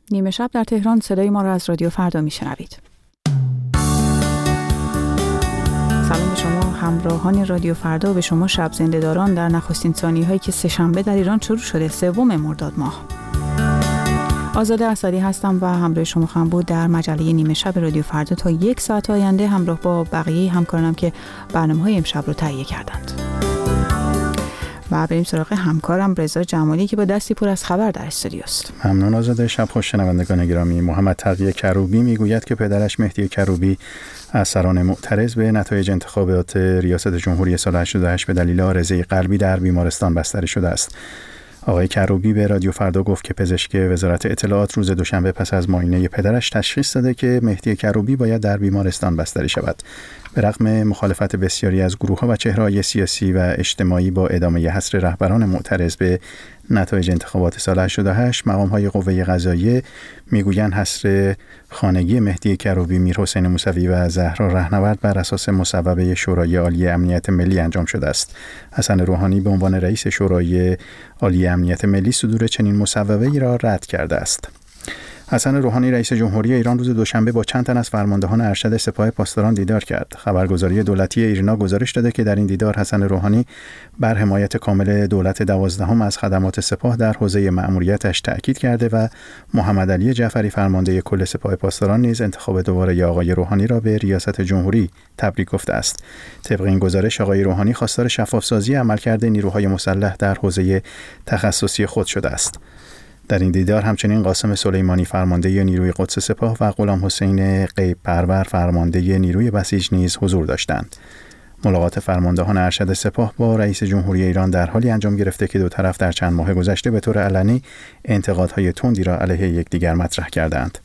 نیمه شب در تهران صدای ما را از رادیو فردا میشنوید. سلام به شما همراهان رادیو فردا و به شما شب زنده‌داران در نخستین ثانیه‌هایی که سه‌شنبه در ایران شروع شده، 3 مرداد ماه. آزاده اسدی هستم و همراه شما خواهم بود در مجله نیمه شب رادیو فردا تا 1 ساعت آینده، همراه با بقیه همکارانم که برنامه‌های امشب رو تهیه کردند. و بریم سراغ همکارم رضا جمالی که با دستی پر از خبر در استودیو است. ممنون آزاده. شب خوش شنوندگان گرامی. محمد تقی کروبی میگوید که پدرش مهدی کروبی از سران معترض به نتایج انتخابات ریاست جمهوری سال 88 به دلیل عارضه قلبی در بیمارستان بستری شده است. آقای کروبی به رادیو فردا گفت که پزشک وزارت اطلاعات روز دوشنبه پس از معاینه پدرش تشخیص داده که مهدی کروبی باید در بیمارستان بستری شود. به رغم مخالفت بسیاری از گروه‌ها و چهره‌های سیاسی و اجتماعی با ادامه حصر رهبران معترض به نتایج انتخابات سال 88، مقام‌های قوه قضاییه میگویند حصر خانگی مهدی کروبی، میرحسین موسوی و زهرا رهنورد بر اساس مصوبه شورای عالی امنیت ملی انجام شده است. حسن روحانی به عنوان رئیس شورای عالی امنیت ملی صدور چنین مصوبه‌ای را رد کرده است. حسن روحانی رئیس جمهوری ایران روز دوشنبه با چند تن از فرماندهان ارشد سپاه پاسداران دیدار کرد. خبرگزاری دولتی ایرنا گزارش داده که در این دیدار حسن روحانی بر حمایت کامل دولت 12 از خدمات سپاه در حوزه مأموریتش تأکید کرده و محمد علی جعفری فرمانده کل سپاه پاسداران نیز انتخاب دوباره آقای روحانی را به ریاست جمهوری تبریک گفته است. طبق این گزارش آقای روحانی خواستار شفاف‌سازی عملکرد نیروهای مسلح در حوزه تخصصی خود شده است. در این دیدار همچنین قاسم سلیمانی فرمانده نیروی قدس سپاه و غلام حسین غیب پرور فرمانده نیروی بسیج نیز حضور داشتند. ملاقات فرماندهان ارشد سپاه با رئیس جمهوری ایران در حالی انجام گرفته که دو طرف در چند ماه گذشته به طور علنی انتقادهای تندی را علیه یکدیگر مطرح کردند.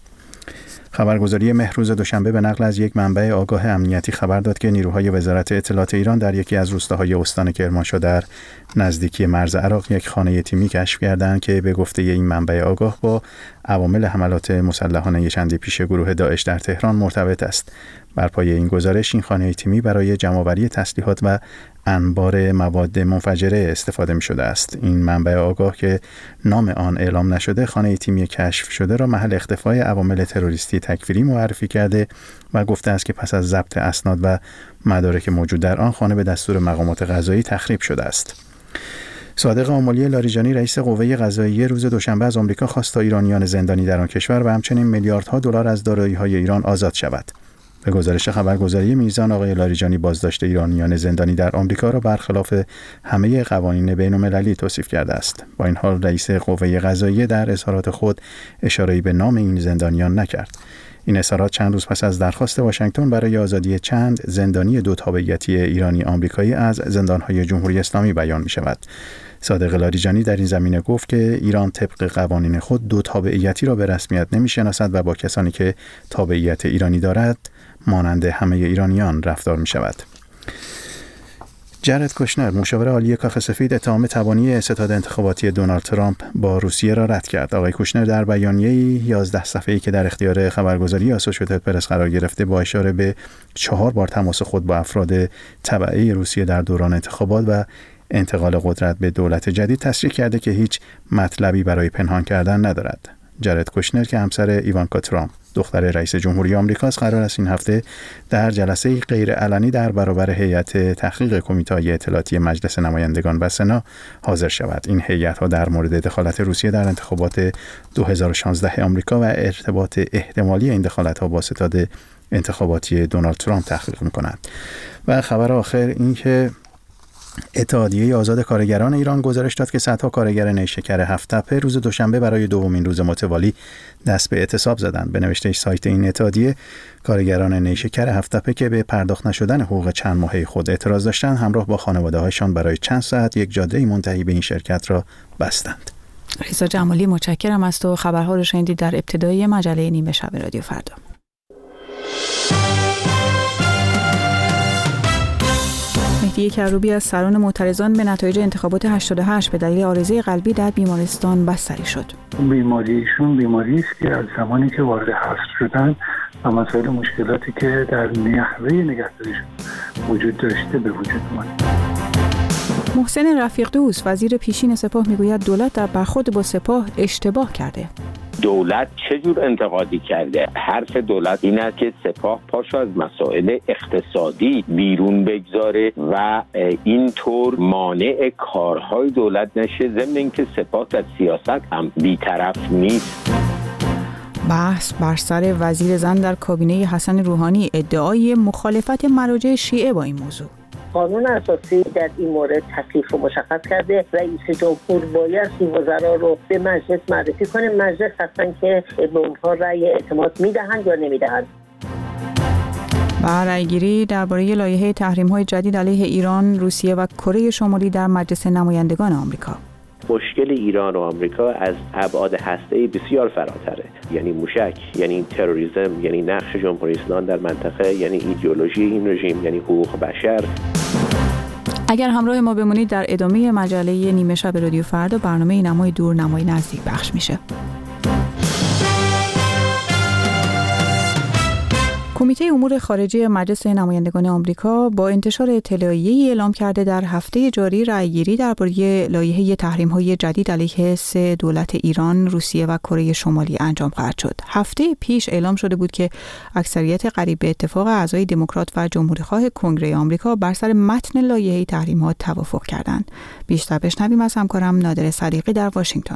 خبرگزاری مهر روز دوشنبه به نقل از یک منبع آگاه امنیتی خبر داد که نیروهای وزارت اطلاعات ایران در یکی از روستاهای استان کرمانشاه در نزدیکی مرز عراق یک خانه تیمی کشف کردند که به گفته این منبع آگاه با عوامل حملات مسلحانه چندی پیش گروه داعش در تهران مرتبط است. بر پایه این گزارش این خانه تیمی برای جمع‌آوری تسلیحات و انبار مواد منفجره استفاده می شده است. این منبع آگاه که نام آن اعلام نشده خانه تیمی کشف شده را محل اختفای عوامل تروریستی تکفیری معرفی کرده و گفته است که پس از ضبط اسناد و مدارک موجود در آن خانه به دستور مقامات قضایی تخریب شده است. صادق آملی لاریجانی رئیس قوه قضاییه روز دوشنبه از آمریکا خواست تا ایرانیان زندانی در آن کشور و همچنین میلیاردها دلار از دارایی‌های ایران آزاد شود. به گزارش خبرگزاری میزان، آقای لاریجانی بازداشت ایرانیان زندانی در آمریکا را برخلاف همه قوانین بین‌المللی توصیف کرده است. با این حال رئیس قوه قضاییه در اظهارات خود اشاره‌ای به نام این زندانیان نکرد. این اظهارات چند روز پس از درخواست واشنگتن برای آزادی چند زندانی دو تابعیتی ایرانی آمریکایی از زندان‌های جمهوری اسلامی بیان می‌شود. صادق لاریجانی در این زمینه گفت که ایران طبق قوانین خود دو تابعیتی را به رسمیت نمی‌شناسد و با کسانی که تابعیت ایرانی دارد مانند همه ایرانیان رفتار می شود. جرد کوشنر مشاور عالی کاخ سفید اتهام تبانی ستاد انتخاباتی دونالد ترامپ با روسیه را رد کرد. آقای کوشنر در بیانیه‌ای 11 صفحه‌ای که در اختیار خبرگزاری آسوشییتد پرس قرار گرفته با اشاره به 4 بار تماس خود با افراد تبعه روسیه در دوران انتخابات و انتقال قدرت به دولت جدید تصریح کرده که هیچ مطلبی برای پنهان کردن ندارد. جرد کوشنر که همسر ایوانکا ترامپ دختر رئیس جمهوری آمریکا است قرار است این هفته در جلسه غیر علنی در برابر هیئت تحقیق کمیته اطلاعاتی مجلس نمایندگان و سنا حاضر شود. این هیئت‌ها در مورد دخالت روسیه در انتخابات 2016 آمریکا و ارتباط احتمالی این دخالت‌ها با ستاد انتخاباتی دونالد ترامپ تحقیق می‌کنند. و خبر آخر این که اتحادیه آزاد کارگران ایران گزارش داد که صدها کارگر نیشکر هفت‌تپه روز دوشنبه برای دومین روز متوالی دست به اعتصاب زدند. به نوشته سایت این اتحادیه، کارگران نیشکر هفت‌تپه که به پرداخت نشدن حقوق چند ماهه خود اعتراض داشتند، همراه با خانواده‌هایشان برای چند ساعت یک جاده منتهی به این شرکت را بستند. رضا جمالی متشکرم از تو. خبرها رو شنیدید در ابتدای مجله نیمه شب رادیو فردا. مهدی کروبی از سران معترضان به نتایج انتخابات 88 به دلیل عارضه قلبی در بیمارستان بستری شد. بیماریشون بیماری است که از زمانی که وارد حصر شدن و مسائل مشکلاتی که در نحوه نگهداریشون وجود داشته به وجود اومد. محسن رفیق دوست وزیر پیشین سپاه میگوید دولت در برخورد با سپاه اشتباه کرده. دولت چجور انتقادی کرده؟ حرف دولت این است که سپاه پاش از مسائل اقتصادی بیرون بگذاره و اینطور مانع کارهای دولت نشه، ضمن اینکه سپاه در سیاست هم بی‌طرف نیست. بحث بر سر وزیر زن در کابینه حسن روحانی، ادعای مخالفت مراجع شیعه با این موضوع. قانون اساسی در این مورد تکلیف رو مشخص کرده. رئیس جمهور باید این وزرا رو به مجلس معرفی کنه. مجلس هستن که به اونها رأی اعتماد میدهند یا نمیدهند. و رأیگیری درباره لایحه تحریم‌های جدید علیه ایران، روسیه و کره شمالی در مجلس نمایندگان آمریکا. مشکل ایران و آمریکا از ابعاد هسته‌ای بسیار فراتره، یعنی موشک، یعنی تروریسم، یعنی نقش جمهوری اسلامی در منطقه، یعنی ایدئولوژی این رژیم، یعنی حقوق بشر. اگر همراه ما بمونید در ادامه مجله نیمه شب رادیو فردا برنامه نمای دور نمای نزدیک پخش میشه. کمیته امور خارجه مجلس نمایندگان آمریکا با انتشار اطلاعیه‌ای اعلام کرده در هفته جاری رأیگیری درباره لایحه تحریم‌های جدید علیه 3 دولت ایران، روسیه و کره شمالی انجام خواهد شد. هفته پیش اعلام شده بود که اکثریت قریب به اتفاق اعضای دموکرات و جمهوری‌خواه کنگره آمریکا بر سر متن لایحه تحریم‌ها توافق کردند. بیشتر بشنویم از همکارم نادر صدیقی در واشنگتن.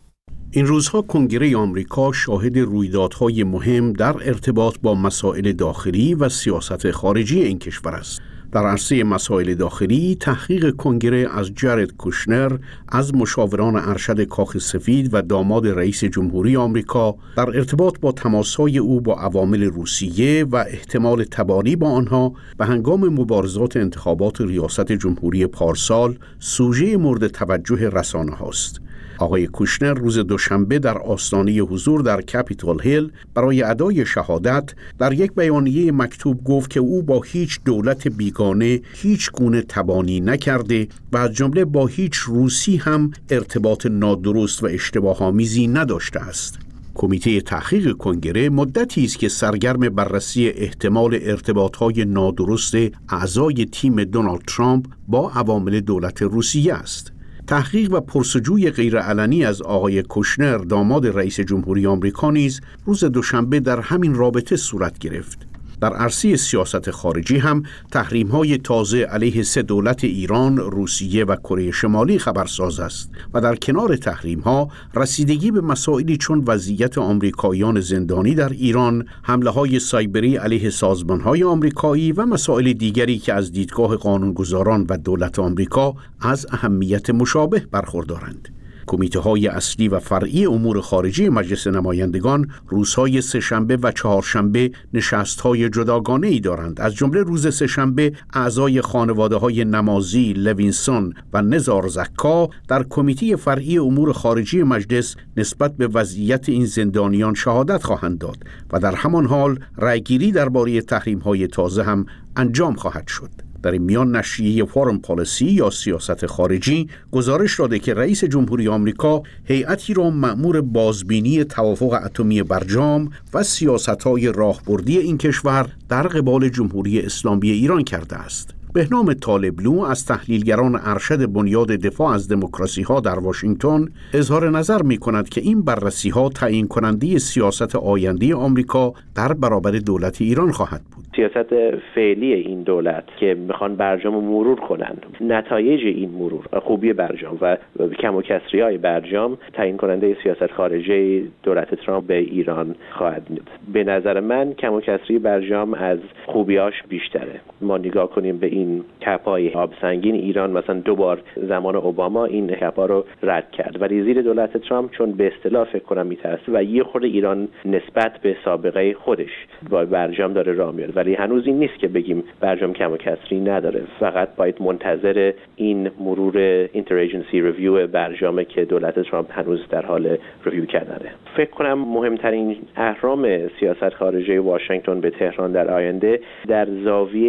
این روزها کنگره آمریکا شاهد رویدادهای مهم در ارتباط با مسائل داخلی و سیاست خارجی این کشور است. در عرصه مسائل داخلی، تحقیق کنگره از جارد کوشنر از مشاوران ارشد کاخ سفید و داماد رئیس جمهوری آمریکا در ارتباط با تماس‌های او با عوامل روسیه و احتمال تبانی با آنها به هنگام مبارزات انتخابات ریاست جمهوری پارسال سوژه مورد توجه رسانه هاست. آقای کوشنر روز دوشنبه در آستانه حضور در کپیتول هیل برای ادای شهادت در یک بیانیه مکتوب گفت که او با هیچ دولت بیگانه هیچ گونه تبانی نکرده و از جمله با هیچ روسی هم ارتباط نادرست و اشتباه‌آمیزی نداشته است. کمیته تحقیق کنگره مدتی است که سرگرم بررسی احتمال ارتباط‌های نادرست اعضای تیم دونالد ترامپ با عوامل دولت روسیه است. تحقیق و پرسجوی غیرعلنی از آقای کوشنر داماد رئیس جمهوری آمریکا نیز روز دوشنبه در همین رابطه صورت گرفت. در عرصه سیاست خارجی هم تحریم‌های تازه علیه 3 دولت ایران، روسیه و کره شمالی خبرساز است و در کنار تحریم‌ها رسیدگی به مسائلی چون وضعیت آمریکاییان زندانی در ایران، حمله‌های سایبری علیه سازمان‌های آمریکایی و مسائل دیگری که از دیدگاه قانونگذاران و دولت آمریکا از اهمیت مشابه برخوردارند. کمیته‌های اصلی و فرعی امور خارجی مجلس نمایندگان روزهای سه‌شنبه و چهارشنبه نشست‌های جداگانه‌ای دارند. از جمله روز سه‌شنبه اعضای خانواده‌های نمازی، لوینسون و نزار زکا در کمیته فرعی امور خارجی مجلس نسبت به وضعیت این زندانیان شهادت خواهند داد و در همان حال رأیگیری درباره تحریم‌های تازه هم انجام خواهد شد. در این میان نشریه فارن پالیسی یا سیاست خارجی گزارش داده که رئیس جمهوری آمریکا هیئتی را مأمور بازبینی توافق اتمی برجام و سیاست‌های راهبردی این کشور در قبال جمهوری اسلامی ایران کرده است. بهنام طالبلو از تحلیلگران ارشد بنیاد دفاع از دموکراسی‌ها در واشنگتن اظهار نظر می‌کند که این بررسی‌ها تعیین کننده سیاست آینده آمریکا در برابر دولت ایران خواهد بود. سیاست فعلی این دولت که میخوان برجام رو مرور کنند، نتایج این مرور، خوبی برجام و کم و کسری‌های برجام تعیین کننده سیاست خارجی دولت ترامپ به ایران خواهد بود. به نظر من کم و کسری برجام از خوبیاش بیشتره. ما نگاه کنیم به این کپای آب سنگین، ایران مثلا 2 بار زمان اوباما این کپا رو رد کرد، ولی زیر دولت ترامپ چون به اصطلاح فکر کنم میترسه و یه خورده ایران نسبت به سابقه خودش با برجام داره راه میره، ولی هنوز این نیست که بگیم برجام کم و کسری نداره. فقط باید منتظر این مرور اینتر ایجنسی ریویو برجامه که دولت ترامپ هنوز در حال ریویو کردنه. فکر کنم مهمترین اهرام سیاست خارجی واشنگتن به تهران در آینده در زاویه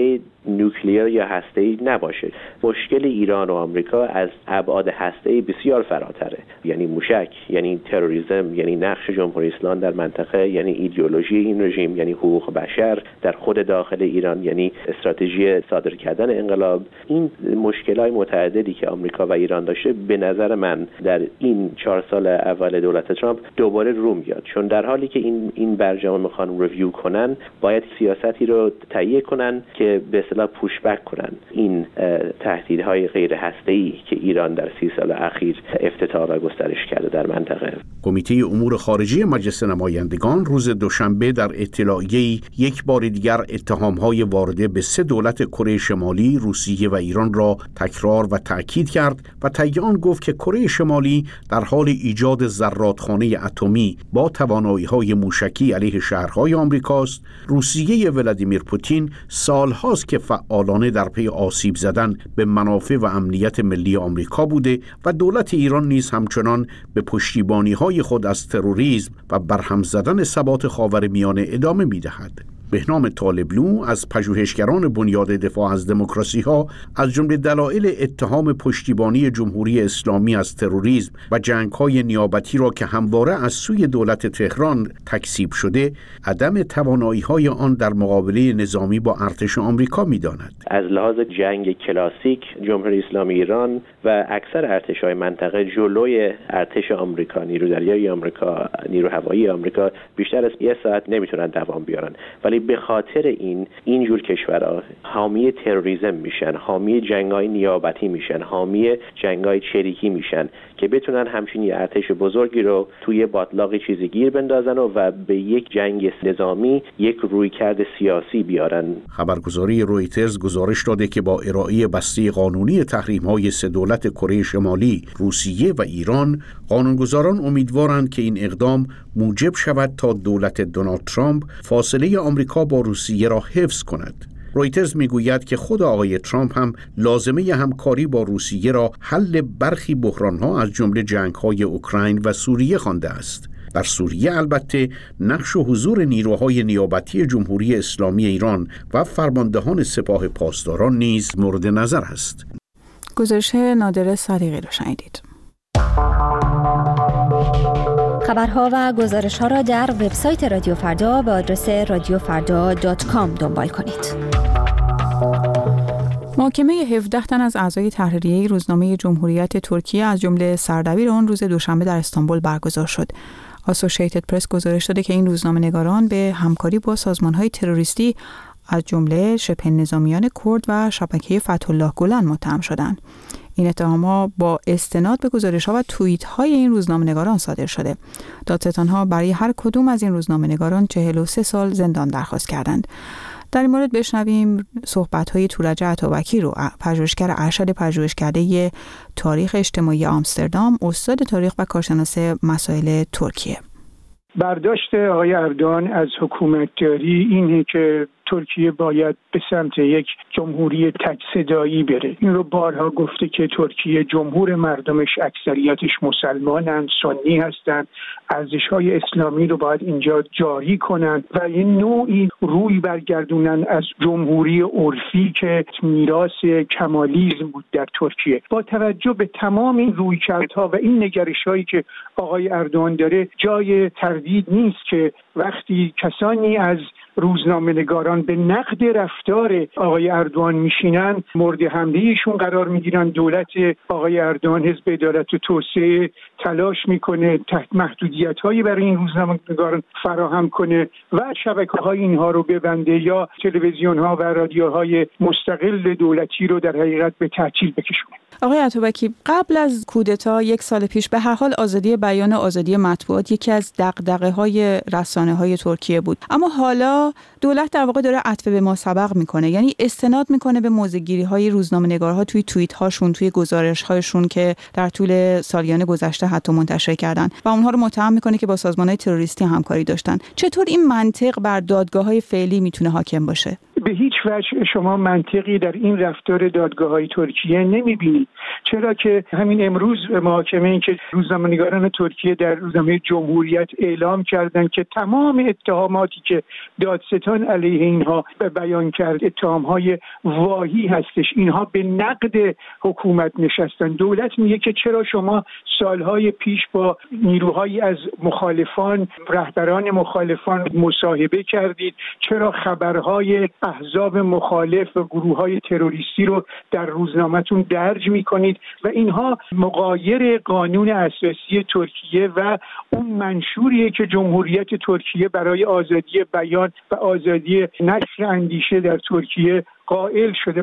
نوکلیر یا هسته‌ای نباشه. مشکل ایران و آمریکا از ابعاد هسته‌ای بسیار فراتره، یعنی موشک، یعنی تروریسم، یعنی نقش جمهوری اسلامی در منطقه، یعنی ایدئولوژی این رژیم، یعنی حقوق بشر در خود داخل ایران، یعنی استراتژی صادر کردن انقلاب. این مشکلات متعددی که آمریکا و ایران داشته به نظر من در این 4 سال اول دولت ترامپ دوباره رو میاد، چون در حالی که این برجام میخوان ریویو کنن، باید سیاستی رو تهیه کنن که به اصطلاح پوش بک کنن این تهدیدهای غیر هسته‌ای که ایران در 30 سال اخیر افتتاح و گسترش کرده در منطقه. کمیته امور خارجه مجلس نمایندگان روز دوشنبه در اطلاعیه‌ای یک بار دیگر اتهام‌های وارده به 3 دولت کره شمالی، روسیه و ایران را تکرار و تأکید کرد و تایید آن گفت که کره شمالی در حال ایجاد ذراتخانه اتمی با توانایی‌های موشکی علیه شهرهای آمریکاست. روسیه ولادیمیر پوتین سال‌هاست که فعالانه در پی آسیب زدن به منافع و امنیت ملی آمریکا بوده و دولت ایران نیز همچنان به پشتیبانی‌های خود از تروریسم و برهم زدن ثبات خاورمیانه ادامه می‌دهد. بهنام طالبلو از پژوهشگران بنیاد دفاع از دموکراسی‌ها از جمله دلایل اتهام پشتیبانی جمهوری اسلامی از تروریسم و جنگ‌های نیابتی را که همواره از سوی دولت تهران تکذیب شده، عدم توانایی‌های آن در مقابله نظامی با ارتش آمریکا می‌داند. از لحاظ جنگ کلاسیک جمهوری اسلامی ایران و اکثر ارتش‌های منطقه جلوی ارتش آمریکا، نیرو دریایی آمریکا، نیرو هوایی آمریکا بیشتر از 1 ساعت نمیتونن دوام بیارن، ولی به خاطر این جور کشورها حامی تروریسم میشن، حامی جنگ‌های نیابتی میشن، حامی جنگ‌های چریکی میشن که بتونن همچین یه ارتش بزرگی رو توی باطلاقی چیزی گیر بندازن و به یک جنگ نظامی یک رویکرد سیاسی بیارن. خبرگزاری رویترز گزارش داده که با ارائه بسته قانونی تحریم‌های 3 دولت کره شمالی، روسیه و ایران، قانونگذاران امیدوارند که این اقدام موجب شود تا دولت دونالد ترامپ فاصله آمریکا با روسیه را حفظ کند. رویترز میگوید که خود آقای ترامپ هم لازمه همکاری با روسیه را حل برخی بحران‌ها از جمله جنگ‌های اوکراین و سوریه خوانده است. در سوریه البته نقش و حضور نیروهای نیابتی جمهوری اسلامی ایران و فرماندهان سپاه پاسداران نیز مورد نظر است. گزارش نادر صدیقی رو شنیدید. خبرها و گزارش‌ها را در وبسایت رادیو فردا به آدرس radiofrda.com دنبال کنید. محاکمه 17 تن از اعضای تحریریه روزنامه جمهوریت ترکیه از جمله سردبیر آن روز دوشنبه در استانبول برگزار شد. اسوسییتد پرس گزارش داده که این روزنامه‌نگاران به همکاری با سازمان‌های تروریستی از جمله شبه نظامیان کرد و شبکه فتح الله گلن متهم شدند. این اتهام‌ها با استناد به گزارش‌ها و توییت‌های این روزنامه‌نگاران صادر شده. دادستان‌ها برای هر کدوم از این روزنامه‌نگاران 43 سال زندان درخواست کردند. در این مورد بشنویم صحبت‌های تورج عطابکی رو، پژوهشگر ارشد پژوهشکده تاریخ اجتماعی آمستردام، استاد تاریخ و کارشناس مسائل ترکیه. برداشت آقای اردوغان از حکومتداری اینه که ترکیه باید به سمت یک جمهوری تک صدایی بره. این رو بارها گفته که ترکیه جمهور مردمش اکثریتش مسلمانند، سنی هستند، ارزش‌های اسلامی رو باید اینجا جاری کنند و این نوعی روی برگردونن از جمهوری عرفی که میراث کمالیسم بود در ترکیه. با توجه به تمام این رویکردها و این نگرش‌هایی که آقای اردوغان داره، جای تردید نیست که وقتی کسانی از روزنامه‌نگاران به نقد رفتار آقای اردوغان میشینن، مورد حمله ایشون قرار میگیرن. دولت آقای اردوغان، حزب عدالت و توسعه، تلاش میکنه تحت محدودیت‌هایی برای این روزنامه‌نگاران فراهم کنه و شبکه‌های اینها رو ببنده یا تلویزیون‌ها و رادیوهای مستقل دولتی رو در حقیقت به تعطیل بکشونه. آقای عطابکی، قبل از کودتا 1 سال پیش به هر حال آزادی بیان و آزادی مطبوعات یکی از دغدغه‌های رسانه‌های ترکیه بود، اما حالا دولت در واقع داره عطف به ما سبق میکنه، یعنی استناد میکنه به موضع‌گیری‌های روزنامه‌نگارها توی توییت‌هاشون، توی گزارش‌هاشون که در طول سالیان گذشته حتی منتشر کردن و اونها رو متهم میکنه که با سازمان‌های تروریستی همکاری داشتن. چطور این منطق بر دادگاه‌های فعلی میتونه حاکم باشه؟ به هیچ وجه شما منطقی در این رفتار دادگاه‌های ترکیه نمی‌بینید، چرا که همین امروز محاکمه‌ای که روزنامه‌نگاران ترکیه در روزنامه جمهوریت اعلام کردند که تمام اتهاماتی که دادستان علیه اینها بیان کرد اتهام‌های واهی هستش، اینها به نقد حکومت نشستن. دولت میگه که چرا شما سالهای پیش با نیروهایی از مخالفان، رهبران مخالفان مصاحبه کردید، چرا خبرهای احزاب مخالف و گروه‌های تروریستی رو در روزنامه‌تون درج می‌کنید و اینها مغایر قانون اساسی ترکیه و اون منشوریه که جمهوریت ترکیه برای آزادی بیان و آزادی نشر اندیشه در ترکیه قائل شده.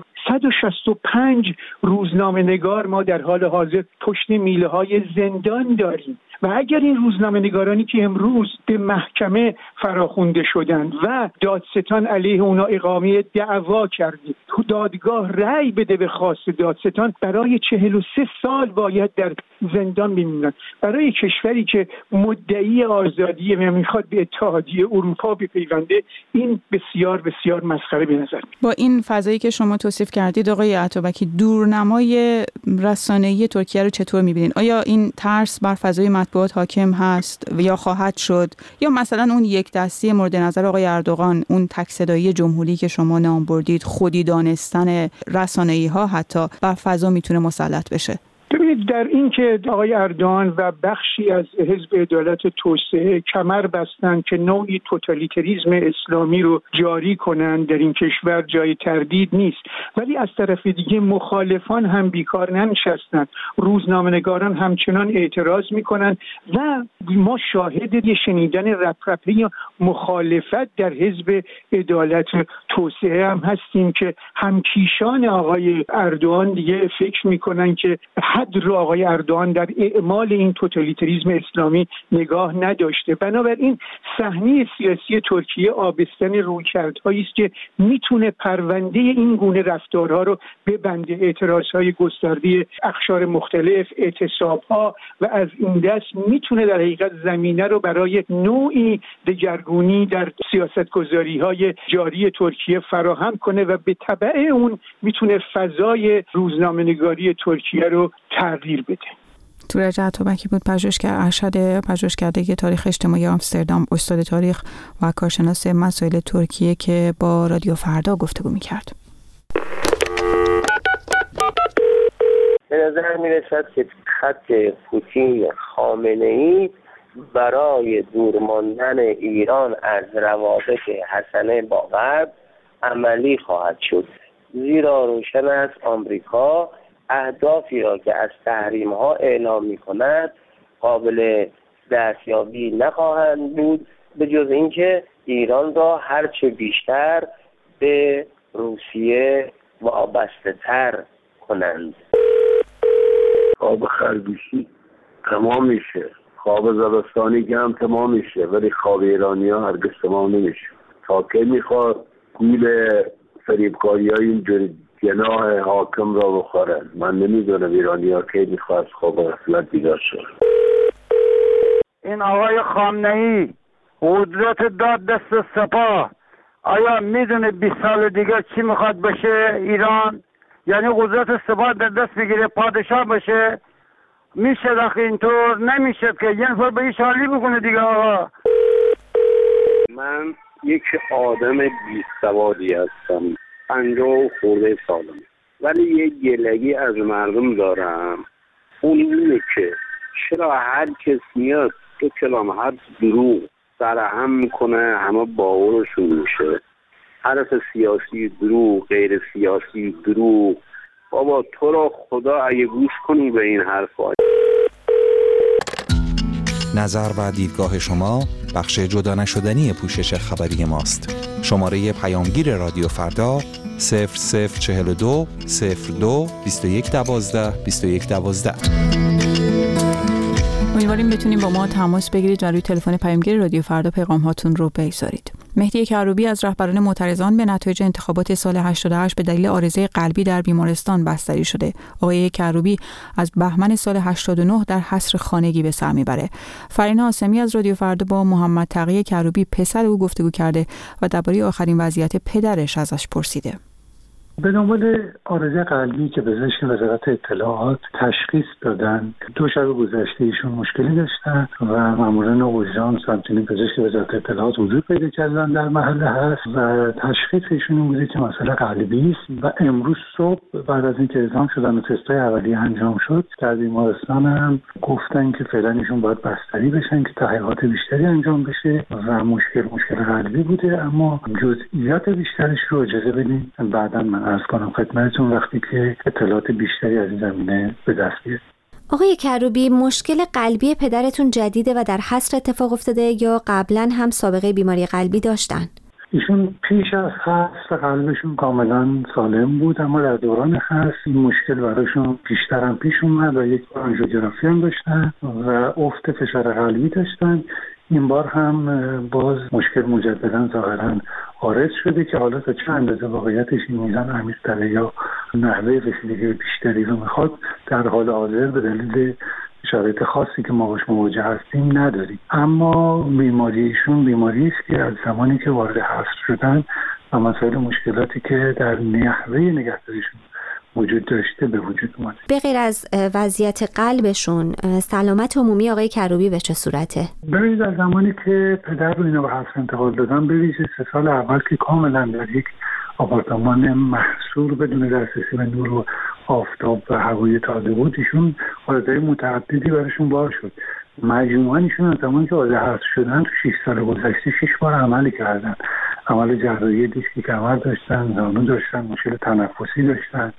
165 روزنامه‌نگار ما در حال حاضر پشت میله‌های زندان داریم و اگر این روزنامه‌نگارانی که امروز به محکمه فراخوانده شدند و دادستان علیه اونا اقامه دعوا کرده، دادگاه رأی بده به خواست دادستان، برای 43 سال باید در زندان بمونن. برای کشوری که مدعی آزادی و میخواد به اتحادیه اروپا بپیونده، این بسیار بسیار مسخره به نظر. با این فضایی که شما توصیف کردید آقای عطابکی، دورنمای رسانه‌ای ترکیه رو چطور می‌بینید؟ آیا این ترس بر فضای مطبوعات حاکم هست یا خواهد شد، یا مثلا اون یک دستی مورد نظر آقای اردوغان، اون تک صدایی جمهوری که شما نام بردید، خودی دانستن رسانه‌ای‌ها حتی بر فضا میتونه مسلط بشه؟ ببینید، در این که آقای اردوغان و بخشی از حزب عدالت و توسعه کمر بستند که نوعی توتالیتریسم اسلامی رو جاری کنند در این کشور جای تردید نیست، ولی از طرف دیگه مخالفان هم بیکار ننشستند. روزنامه‌نگاران همچنان اعتراض میکنند و ما شاهد یه شنیدن رپرپی مخالفت در حزب عدالت و توسعه هم هستیم که همکیشان آقای اردوغان دیگه فکر میکنن که حد رو آقای اردوغان در اعمال این توتالیتریسم اسلامی نگاه نداشته. بنابراین صحنه سیاسی ترکیه آبستن رویکردهایی است که میتونه پرونده این گونه رفتارها رو ببنده. اعتراضهای گسترده اقشار مختلف، اعتصابها و از این دست میتونه در حقیقت زمینه رو برای نوعی دگرگونی در سیاستگذاری‌های جاری ترکیه فراهم کنه و به تبع اون میتونه فضای روزنامه‌نگاری ترکیه رو تغییر بده. تورج عطابکی بود، پژوهشگر ارشد پژوهشکده تاریخ اجتماعی آمستردام، استاد تاریخ و کارشناس مسائل ترکیه که با رادیو فردا گفتگو می‌کرد. به نظر می‌رسد که خط پوتین خامنه‌ای برای دور ماندن ایران از روابط حسنه با غرب عملی خواهد شد، زیرا روشن است آمریکا اهدافی را که از تحریم‌ها اعلام می‌کند قابل دستیابی نخواهند بود، به جز اینکه ایران را هرچه بیشتر به روسیه وابسته‌تر کنند. خواب خرگوشی تمام میشه، خواب زبستانی که هم تمام میشه، ولی خواب ایرانی‌ها هرگز تمام نمیشه. تا که میخواد گول فریبکاری‌های اینجوری جناح حاکم را بخورن. من نمیدونم ایرانی‌ها کی میخواد خواب غفلت بیدار شد. این آقای خامنه‌ای قدرت داد دست سپاه، آیا میدونه 20 سال دیگه چی میخواد بشه ایران؟ یعنی قدرت سپاه در دست بگیره، پادشاه بشه؟ میشه داخل اینطور نمیشه که یه نفر به این شالی بکنه دیگه. آقا من یک آدم بی‌سوادی هستم، 50 خورده سالم، ولی یه گلگی از مردم دارم. اون اینه که چرا هر کس میاد تو کلام حرف دروغ سرهم میکنه، همه باورشون میشه. حرف سیاسی دروغ، غیر سیاسی دروغ. بابا تو را خدا اگه گوش کنی به این حرفا. نظر و دیدگاه شما بخش جدا نشدنی پوشش خبری ماست. شماره پیامگیر رادیو فردا 0042 02 21 12 21 12. امیدواریم بتونیم با ما تماس بگیرید و روی تلفن پیامگیر رادیو فردا پیغام هاتون رو بگذارید. مهدی کروبی از رهبران معترضان به نتایج انتخابات سال 88 به دلیل عارضه قلبی در بیمارستان بستری شده. آقای کروبی از بهمن سال 89 در حصر خانگی به سر میبره. فرین هاشمی از رادیو فردا با محمد تقی کروبی پسر او گفتگو کرده و درباره آخرین وضعیت پدرش ازش پرسیده. به دنبال عارضه قلبی که پزشک وزارت اطلاعات تشخیص دادن، 2 شب گذشته ایشون مشکلی داشتن و ماموران اورژانس و همچنین پزشک وزارت اطلاعات حضور پیدا کردن در محل هست و تشخیص ایشون این بوده که مسئله قلبی است و امروز صبح بعد از اینکه اعزام شدن و تست‌های اولیه انجام شد در بیمارستان هم گفتن که فعلا ایشون باید بستری بشن که تحقیقات بیشتری انجام بشه و مشکل قلبی بوده، اما جزئیات بیشترش رو اجازه بدین بعداً من عرض کنم خدمتتون وقتی که اطلاعات بیشتری از این زمینه به دست بیاد. آقای کروبی، مشکل قلبی پدرتون جدیده و در حصر اتفاق افتاده یا قبلا هم سابقه بیماری قلبی داشتن؟ ایشون پیش از حصر قلبشون کاملا سالم بود، اما در دوران حصر این مشکل براشون بیشتر هم پیش اومد و یک بار آنژیوگرافی هم داشتن و افت فشار قلبی داشتن. این بار هم باز مشکل مجددا ظاهرا عارض شده که حالا تا چه اندازه واقعیتش این میزان عمیق‌تره یا نحوه رسیدگی بیشتری رو میخواد در حال حاضر به دلیل شرایط خاصی که ما باش مواجه هستیم نداریم. اما بیماریشون بیماری است که از زمانی که وارد حصر شدن و مسائل مشکلاتی که در نحوه نگهداریشون وجود داشته به وجود اومد. به غیر از وضعیت قلبشون، سلامت عمومی آقای کروبی به چه صورته؟ ببینید از زمانی که پدر رو اینو به حصر انتقال دادن، ببینید 3 سال اول که کاملا در یک آپارتمان محصور بدون دسترسی به نور و آفتاب و هوای تازه بود، ایشون حالتهای متعددی براشون بار شد. مجموعاً ایشون از زمانی که وارد حصر شدن تو 6 سال گذشته 6 بار عملی کردن. عمل جراحی دیسک کمر داشتن، زانو داشتن، مشکل تنفسی داشتن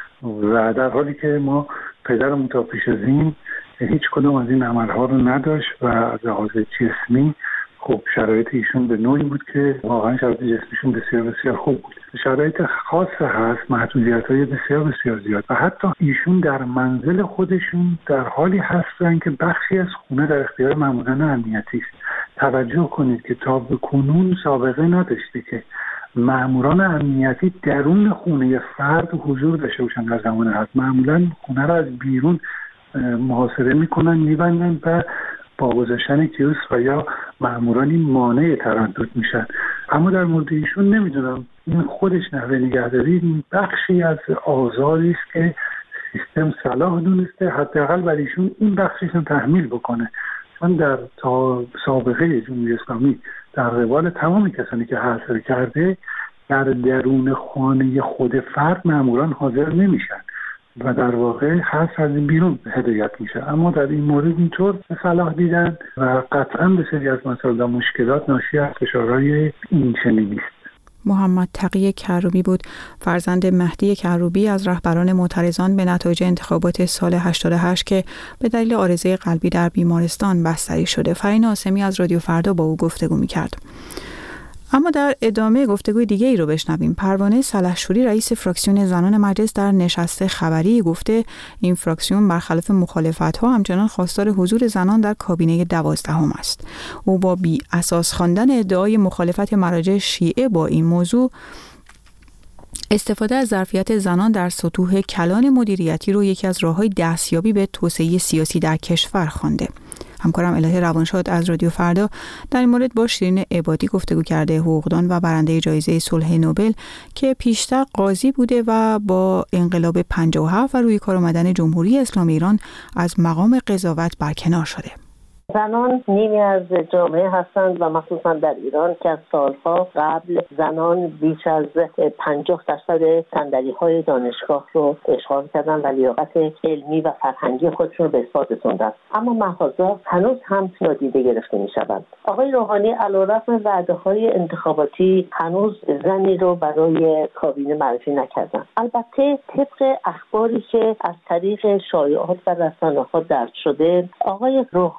و در حالی که ما پدرمون تا پیش از این هیچ کدوم از این عملها رو نداشت و از لحاظ جسمی خب شرایط ایشون به نوعی بود که واقعا شرایط جسمیشون بسیار بسیار خوب بود. شرایط خاص هست، محدودیت‌های بسیار بسیار زیاد و حتی ایشون در منزل خودشون در حالی هستن که بخشی از خونه در اختیار ماموران امنیتی است. توجه کنید که تا به کنون سابقه نداشته که ماموران امنیتی درون خونه فرد حضور داشته باشن. در زمان هست معمولا خونه را از بیرون محاصره میکنن، میبندن و با گذاشتن کیوس و یا مامورانی مانع تردد میشن. اما در مورد ایشون نمیدونم، این خودش نحوه نگهداری بخشی از آزاری است که سیستم صلاح دونسته حداقل برای ایشون این بخشیشون تحمیل بکنه. چون در سابقه جمهوری اسلامی در قبال تمام کسانی که حاصل کرده در درون خانه خود فرد ماموران حاضر نمیشن و در واقع حس از این بیرون هدایت میشه. اما در این مورد اینطور صلاح دیدن و قطعا بسیاری از مسائل و مشکلات ناشی از فشارهای این چنینی است. محمد تقی کروبی بود، فرزند مهدی کروبی از رهبران معترضان به نتایج انتخابات سال 88 که به دلیل عارضه قلبی در بیمارستان بستری شده. فرین هاشمی از رادیو فردا با او گفتگو می‌کرد. اما در ادامه گفتگوی دیگه ای رو بشنویم. پروانه سلحشوری رئیس فراکسیون زنان مجلس در نشست خبری گفته این فراکسیون برخلاف مخالفت‌ها همچنان خواستار حضور زنان در کابینه 12 است. او با بی اساس خواندن ادعای مخالفت مراجع شیعه با این موضوع استفاده از ظرفیت زنان در سطوح کلان مدیریتی رو یکی از راه‌های دستیابی به توسعه سیاسی در کشور خوانده. همکارم الهه روانشاد از رادیو فردا در این مورد با شیرین عبادی گفتگو کرده، حقوقدان و برنده جایزه صلح نوبل که پیشتر قاضی بوده و با انقلاب 57 و روی کار آمدن جمهوری اسلامی ایران از مقام قضاوت برکنار شده. زنان نیمی از جامعه هستند و مخصوصا در ایران که از سالها قبل زنان بیش از 50% صندلی‌های دانشگاه رو اشغال کردن و لیاقت علمی و فرهنگی خودشون رو به اثبات رسوندن، اما مهازا هنوز هم نادیده گرفته می‌شوند. آقای روحانی علیرغم وعده‌های انتخاباتی هنوز زنی رو برای کابینه معرفی نکردن. البته طبق اخباری که از طریق شایعات و رسانه‌ها درج شده، آقای روحانی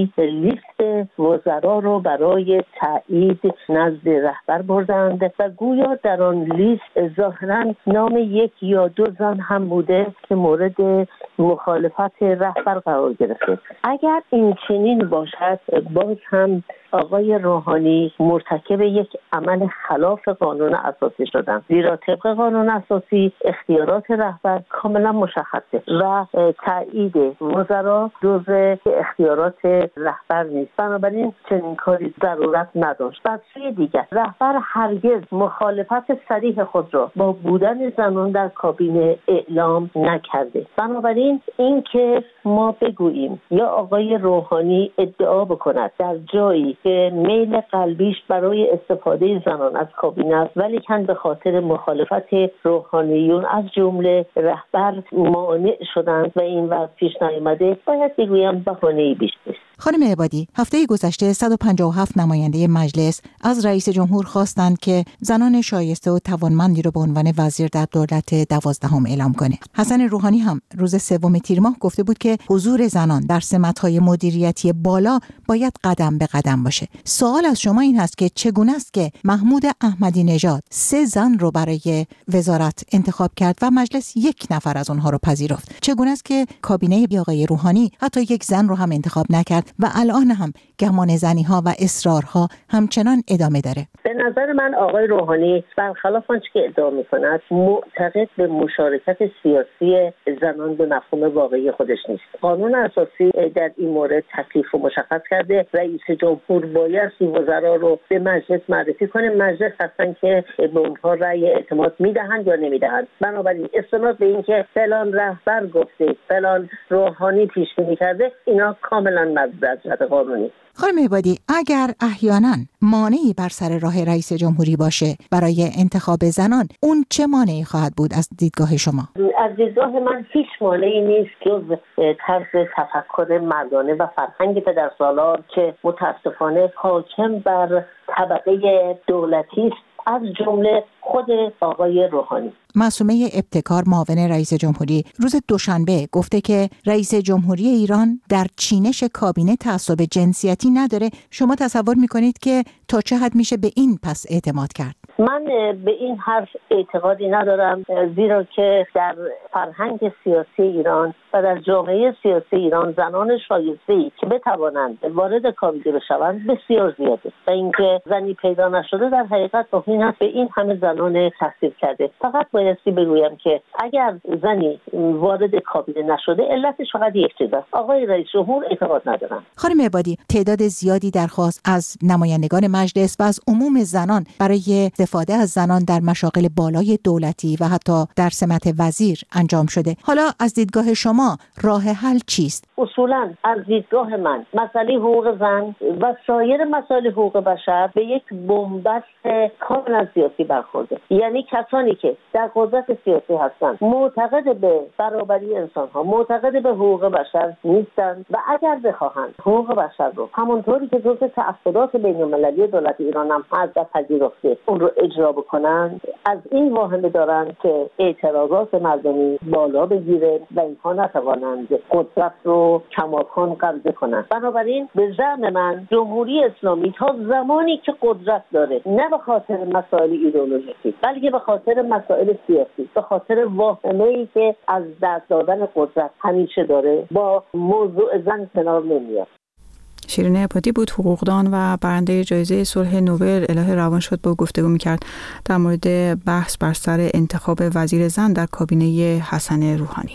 روحانی لیست وزرا رو برای تایید نزد رهبر بردند و گویا در آن لیست ظاهراً نام یک یا دو زن هم بوده که مورد مخالفت رهبر قرار گرفته. اگر این چنین باشد باز هم آقای روحانی مرتکب یک عمل خلاف قانون اساسی شدند، زیرا طبق قانون اساسی اختیارات رهبر کاملا مشخصه و تایید وزرا جزء اختیارات رهبر نیست، بنابراین چنین کاری ضرورت نداشت. از سوی دیگر رهبر هرگز مخالفت صریح خود را با بودن زنان در کابینه اعلام نکرده. بنابراین این که ما بگوییم یا آقای روحانی ادعا بکند در جایی که میل قلبیش برای استفاده زنان از کابینه است ولیکن به خاطر مخالفت روحانیون از جمله رهبر مانع شدند و این وضع پیش نیامده، باید بگویم بهانه‌ای بیش نیست. خانم عبادی، هفته گذشته 157 نماینده مجلس از رئیس جمهور خواستند که زنان شایسته و توانمندی رو به عنوان وزیر در دولت 12 اعلام کنه. حسن روحانی هم روز 3 تیر ماه گفته بود که حضور زنان در سمت‌های مدیریتی بالا باید قدم به قدم باشه. سوال از شما این هست که چگونه است که محمود احمدی نژاد 3 زن رو برای وزارت انتخاب کرد و مجلس 1 نفر از اونها رو پذیرفت؟ چگونه است که کابینه آقای روحانی حتی 1 زن رو هم انتخاب نکرد و الان هم گمان زنی‌ها و اصرارها همچنان ادامه داره؟ به نظر من آقای روحانی برخلاف آنچه که ادعا می‌کند معتقد به مشارکت سیاسی زنان به مفهوم واقعی خودش نیست. قانون اساسی در این مورد تکلیف و مشخص کرده. رئیس جمهور باید وزرا رو به مجلس معرفی کنه. مجلس هستن که به اونها رأی اعتماد میدهند یا نمیدهند. بنابراین استناد به این که فلان رهبر گفته فلان روحانی پیش بینی کرده، اینا کاملا مورد از جهت قانونی. خانم عبادی، اگر احیانا مانعی بر سر راه رئیس جمهوری باشه برای انتخاب زنان، اون چه مانعی خواهد بود از دیدگاه شما؟ از دیدگاه من هیچ مانعی نیست جز طرز تفکر مردانه و فرهنگ پدرسالار که متاسفانه حاکم بر طبقه دولتی است، از جمله خود آقای روحانی. معصومه ابتکار، معاون رئیس جمهوری، روز دوشنبه گفته که رئیس جمهوری ایران در چینش کابینه تعصب جنسیتی نداره. شما تصور میکنید که تا چه حد میشه به این پس اعتماد کرد؟ من به این حرف اعتقادی ندارم، زیرا که در فرهنگ سیاسی ایران و در جامعه سیاسی ایران زنان شایسته‌ای که بتوانند وارد کابینه بشوند بسیار زیاده و اینکه زنی پیدا نشده در حقیقت توهین است به این همه زنان تحصیل کرده. فقط بایستی بگویم که اگر زنی وارد کابینه نشده علتش فقط یک چیز است: آقای رئیس جمهور اعتقاد ندارن. خانم عبادی، تعداد زیادی درخواست از نمایندگان مجلس و از عموم زنان برای استفاده از زنان در مشاغل بالای دولتی و حتی در سمت وزیر انجام شده. حالا از دیدگاه شما راه حل چیست؟ اصولاً از دیدگاه من مسئله حقوق زن و سایر مسائل حقوق بشر به یک بنبست کاملا سیاسی برخورده. یعنی کسانی که در قدرت سیاسی هستند معتقد به برابری انسان‌ها، معتقد به حقوق بشر نیستند و اگر بخواهند حقوق بشر رو همونطوری که جزء تعهدات بین‌المللی دولت ایران هم هست و پذیرفته اون رو اجرا بکنند، از این واهمه دارند که اعتراضات مردمی بالا بگیره و اینها نتوانند قدرت رو کماکان قبضه کنند. بنابراین به زعم من جمهوری اسلامی تا زمانی که قدرت داره، نه به خاطر مسائل ایدئولوژیکی بلکه به خاطر مسائل سیاسی، به خاطر واهمه‌ای که از دست دادن قدرت همیشه داره، با موضوع زن کنار نمیاد. شیرین عبادی بود، حقوقدان و برنده جایزه صلح نوبل. الهه روان شد با گفتگو می‌کرد در مورد بحث بر سر انتخاب وزیر زن در کابینه حسن روحانی.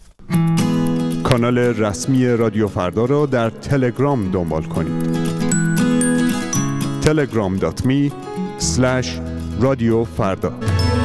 کانال رسمی رادیو فردا را در تلگرام دنبال کنید. telegram.me/رادیوفردا.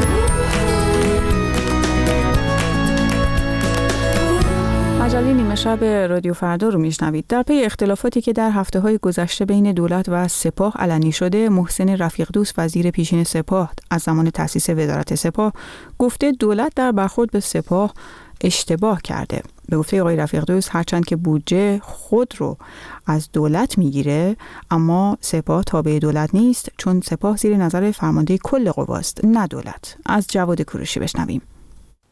مجله نیمه شب رادیو فردا رو میشنوید. در پی اختلافاتی که در هفته‌های گذشته بین دولت و سپاه علنی شده، محسن رفیقدوست وزیر پیشین سپاه از زمان تأسیس وزارت سپاه گفته دولت در برخورد به سپاه اشتباه کرده. به گفته آقای رفیقدوست هرچند که بودجه خود رو از دولت میگیره، اما سپاه تابع دولت نیست، چون سپاه زیر نظر فرمانده کل قواست نه دولت. از جواد کوروشی بشنویم.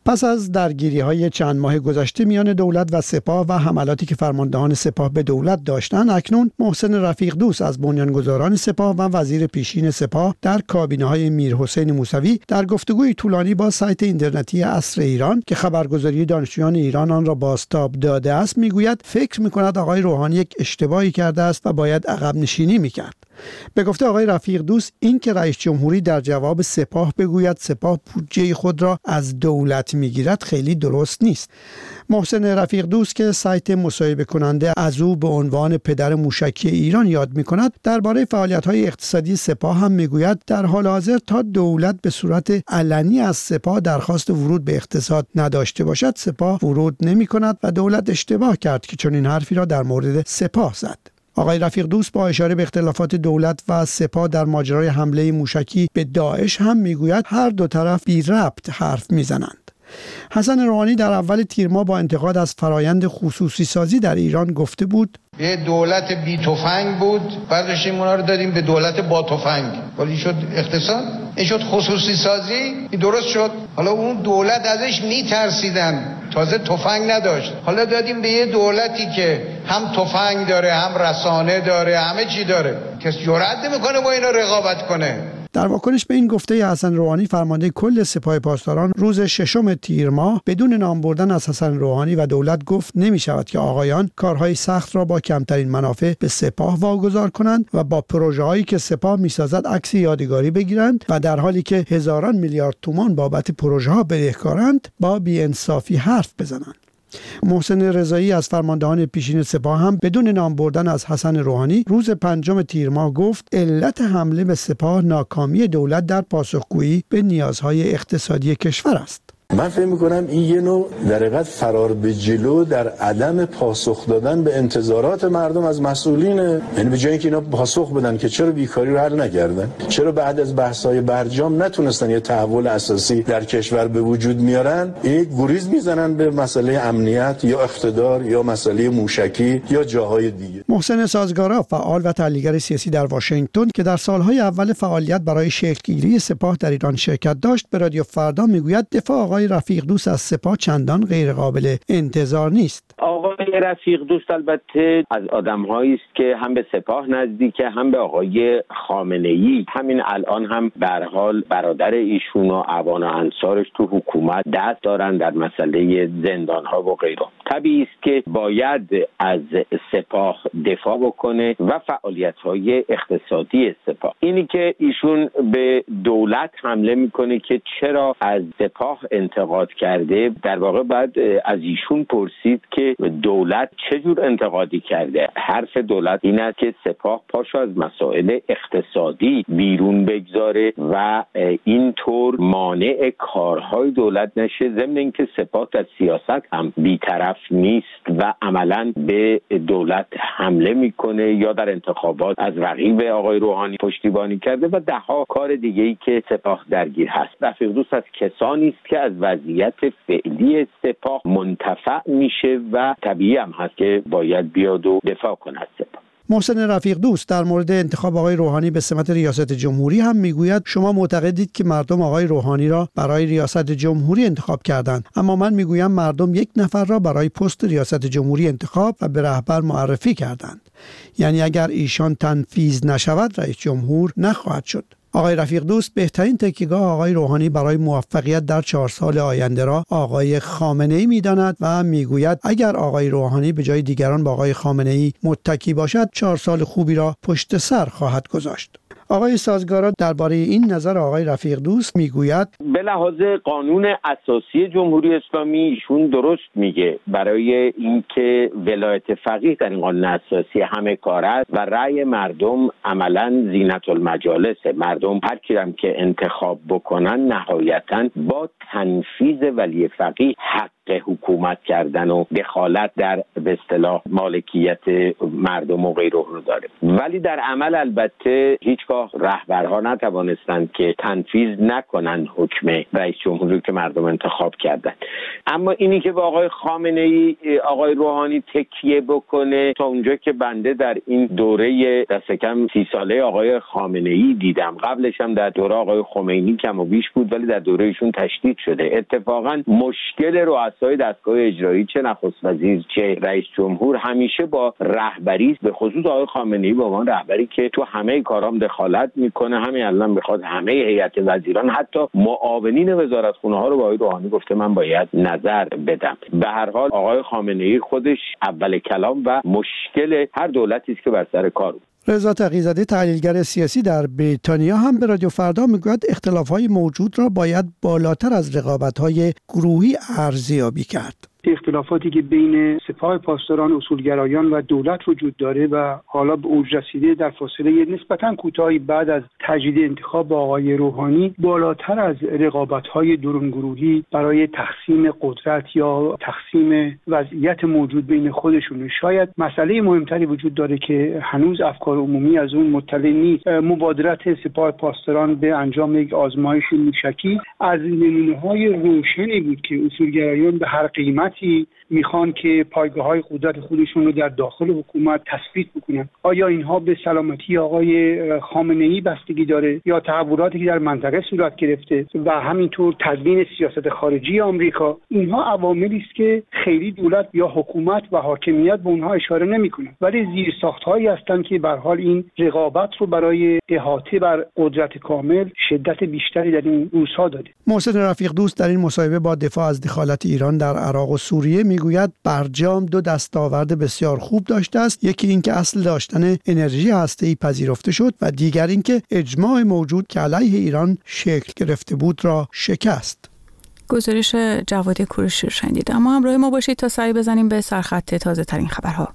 پس از درگیری‌های چند ماه گذشته میان دولت و سپاه و حملاتی که فرماندهان سپاه به دولت داشتند، اکنون محسن رفیق دوست از بنیانگذاران سپاه و وزیر پیشین سپاه در کابینه‌های میرحسین موسوی در گفتگوی طولانی با سایت اینترنتی عصر ایران که خبرگزاری دانشجویان ایران آن را بازتاب داده است میگوید فکر می‌کند آقای روحانی یک اشتباهی کرده است و باید عقب نشینی می‌کرد. به گفته آقای رفیق دوست، این که رئیس جمهوری در جواب سپاه بگوید سپاه بودجه خود را از دولت میگیرد خیلی درست نیست. محسن رفیق دوست که سایت مصاحبه کننده از او به عنوان پدر موشکی ایران یاد می‌کند، درباره فعالیت‌های اقتصادی سپاه هم میگوید در حال حاضر تا دولت به صورت علنی از سپاه درخواست ورود به اقتصاد نداشته باشد، سپاه ورود نمی‌کند و دولت اشتباه کرد که چنین حرفی را در مورد سپاه زد. آقای رفیق دوست با اشاره به اختلافات دولت و سپاه در ماجرای حمله موشکی به داعش هم میگوید هر دو طرف بی ربط حرف میزنند. حسن روحانی در اول تیر ماه با انتقاد از فرایند خصوصی سازی در ایران گفته بود به دولت بی تفنگ بود، بعدش اونا رو دادیم به دولت با تفنگ، ولی شد اقتصاد، این شد خصوصی سازی، این درست شد. حالا اون دولت ازش میترسیدن، تازه تفنگ نداشت، حالا دادیم به یه دولتی که هم تفنگ داره، هم رسانه داره، همه چی داره، کسی جرئت نمیکنه با اینا رقابت کنه. در واکنش به این گفته حسن روحانی، فرمانده کل سپاه پاسداران روز 6 تیر ماه بدون نام بردن از حسن روحانی و دولت گفت نمی شود که آقایان کارهای سخت را با کمترین منافع به سپاه واگذار کنند و با پروژه‌هایی که سپاه می‌سازد عکس یادگاری بگیرند و در حالی که هزاران میلیارد تومان بابت پروژه‌ها بدهکارند با بی‌انصافی حرف بزنند. محسن رضایی از فرماندهان پیشین سپاه هم بدون نام بردن از حسن روحانی روز 5 تیر ماه گفت علت حمله به سپاه ناکامی دولت در پاسخگویی به نیازهای اقتصادی کشور است. من فکر می‌کنم این یه نوع در حقیقت فرار به جلو در عدم پاسخ دادن به انتظارات مردم از مسئولینه. یعنی به جای اینکه اینا پاسخ بدن که چرا بیکاری رو حل نکردن، چرا بعد از بحث‌های برجام نتونستن یه تحول اساسی در کشور به وجود میارن، یک گریز میزنن به مسئله امنیت یا اقتدار یا مسئله موشکی یا جاهای دیگه. محسن سازگارا، فعال و تحلیلگر سیاسی در واشنگتن که در سالهای اول فعالیت برای شکل‌گیری سپاه در ایران شرکت داشت، به رادیو فردا میگوید دفاع آقای رفیق دوست از سپاه چندان غیر قابل انتظار نیست. آقای رفیق دوست البته از آدم‌هایی است که هم به سپاه نزدیکه، هم به آقای خامنه‌ای. همین الان هم به هر حال برادر ایشون و اعوان و انصارش تو حکومت دست دارن در مسئله زندان‌ها و غیره. طبیعی است که باید از سپاه دفاع بکنه و فعالیت‌های اقتصادی سپاه. اینی که ایشون به دولت حمله میکنه که چرا از سپاه انتقاد کرده، در واقع باید از ایشون پرسید که دولت چه جور انتقادی کرده. حرف دولت این است که سپاه پاشو از مسائل اقتصادی بیرون بگذاره و اینطور مانع کارهای دولت نشه، ضمن اینکه سپاه در سیاست هم بی‌طرف نیست و عملاً به دولت حمله میکنه یا در انتخابات از رقیب آقای روحانی پشتیبانی کرده و دهها کار دیگه‌ای که سپاه درگیر هست. رفیق دوست از کسانی است که از وضعیت فعلی سپاه منتفع میشه و طبیعی هم هست که باید بیاد و دفاع کنه از سپاه. محسن رفیق دوست در مورد انتخاب آقای روحانی به سمت ریاست جمهوری هم میگوید شما معتقدید که مردم آقای روحانی را برای ریاست جمهوری انتخاب کردند، اما من میگویم مردم یک نفر را برای پست ریاست جمهوری انتخاب و به رهبر معرفی کردند. یعنی اگر ایشان تنفیذ نشود رئیس جمهور نخواهد شد. آقای رفیق دوست بهترین تکیه‌گاه آقای روحانی برای موفقیت در 4 سال آینده را آقای خامنه‌ای می‌داند و میگوید اگر آقای روحانی به جای دیگران با آقای خامنه‌ای متکی باشد 4 سال خوبی را پشت سر خواهد گذاشت. آقای سازگارا درباره این نظر آقای رفیق دوست میگوید به لحاظ قانون اساسی جمهوری اسلامی ایشون درست میگه. برای اینکه ولایت فقیه در این قانون اساسی همه کار است و رأی مردم عملاً زینت المجالس، مردم هر کی هم که انتخاب بکنن نهایتاً با تنفیذ ولی فقیه حق حکومت کردن و دخالت در به اصطلاح مالکیت مردم و غیره رو داره، ولی در عمل البته هیچگاه هیچگاه رهبرها نتوانستند که تنفیذ نکنند حکم رئیس جمهوری که مردم انتخاب کردند. اما اینی که با آقای خامنه‌ای آقای روحانی تکیه بکنه، تا اونجا که بنده در این دوره دست کم 30 ساله آقای خامنه‌ای دیدم، قبلش هم در دوره آقای خمینی کم و بیش بود ولی در دوره ایشون تشدید شده. اتفاقا مشکل رؤسای دستگاه اجرایی چه نخست وزیر چه رئیس جمهور همیشه با رهبری، به خصوص آقای خامنه‌ای به عنوان رهبری که تو همه کارام دخالت میکنه، همین الان میخواد همه هیئت وزیران حتی معاونین وزارتخونه‌ها رو با آقای روحانی گفته من باید نظر بدم. به هر حال آقای خامنه‌ای خودش اول کلام و مشکل هر دولتی است که بر سر کار بود. رضا تقی‌زاده تحلیلگر سیاسی در بریتانیا هم به رادیو فردا میگوید اختلاف‌های موجود را باید بالاتر از رقابت‌های گروهی ارزیابی کرد. اختلافاتی که بین سپاه پاسداران، اصولگرایان و دولت وجود داره و حالا به اوج رسیده در فاصله نسبتاً کوتاهی بعد از تجدید انتخاب با آقای روحانی، بالاتر از رقابت‌های درونگروهی برای تقسیم قدرت یا تقسیم وضعیت موجود بین خودشون. شاید مسئله مهمتری وجود داره که هنوز افکار عمومی از اون مطلع نیست. مبادرت سپاه پاسداران به انجام یک آزمایش موشکی از نمونه‌های روشنی بود که اصولگرایان به هر قیمت میخوان که پایگاه‌های قدرت خودشون رو در داخل حکومت تثبیت بکنن. آیا اینها به سلامتی آقای خامنه‌ای بستگی داره یا تحولاتی که در منطقه صورت گرفته و همینطور تدوین سیاست خارجی آمریکا؟ اینها عواملی است که خیلی دولت یا حکومت و حاکمیت به اونها اشاره نمیکنه، ولی زیرساخت‌هایی هستند که به هر حال این رقابت رو برای احاطه بر قدرت کامل شدت بیشتری در این روزها داده. محسن رفیق دوست در این مصاحبه با دفاع از دخالت ایران در عراق و سوریه میگوید برجام 2 دستاورد بسیار خوب داشته است. یکی اینکه اصل داشتن انرژی هسته‌ای پذیرفته شد و دیگر اینکه اجماع موجود که علیه ایران شکل گرفته بود را شکست. گزارش جواد کوروشی شنیدید. اما همراه ما باشید تا سری بزنیم به سرخط تازه ترین خبرها.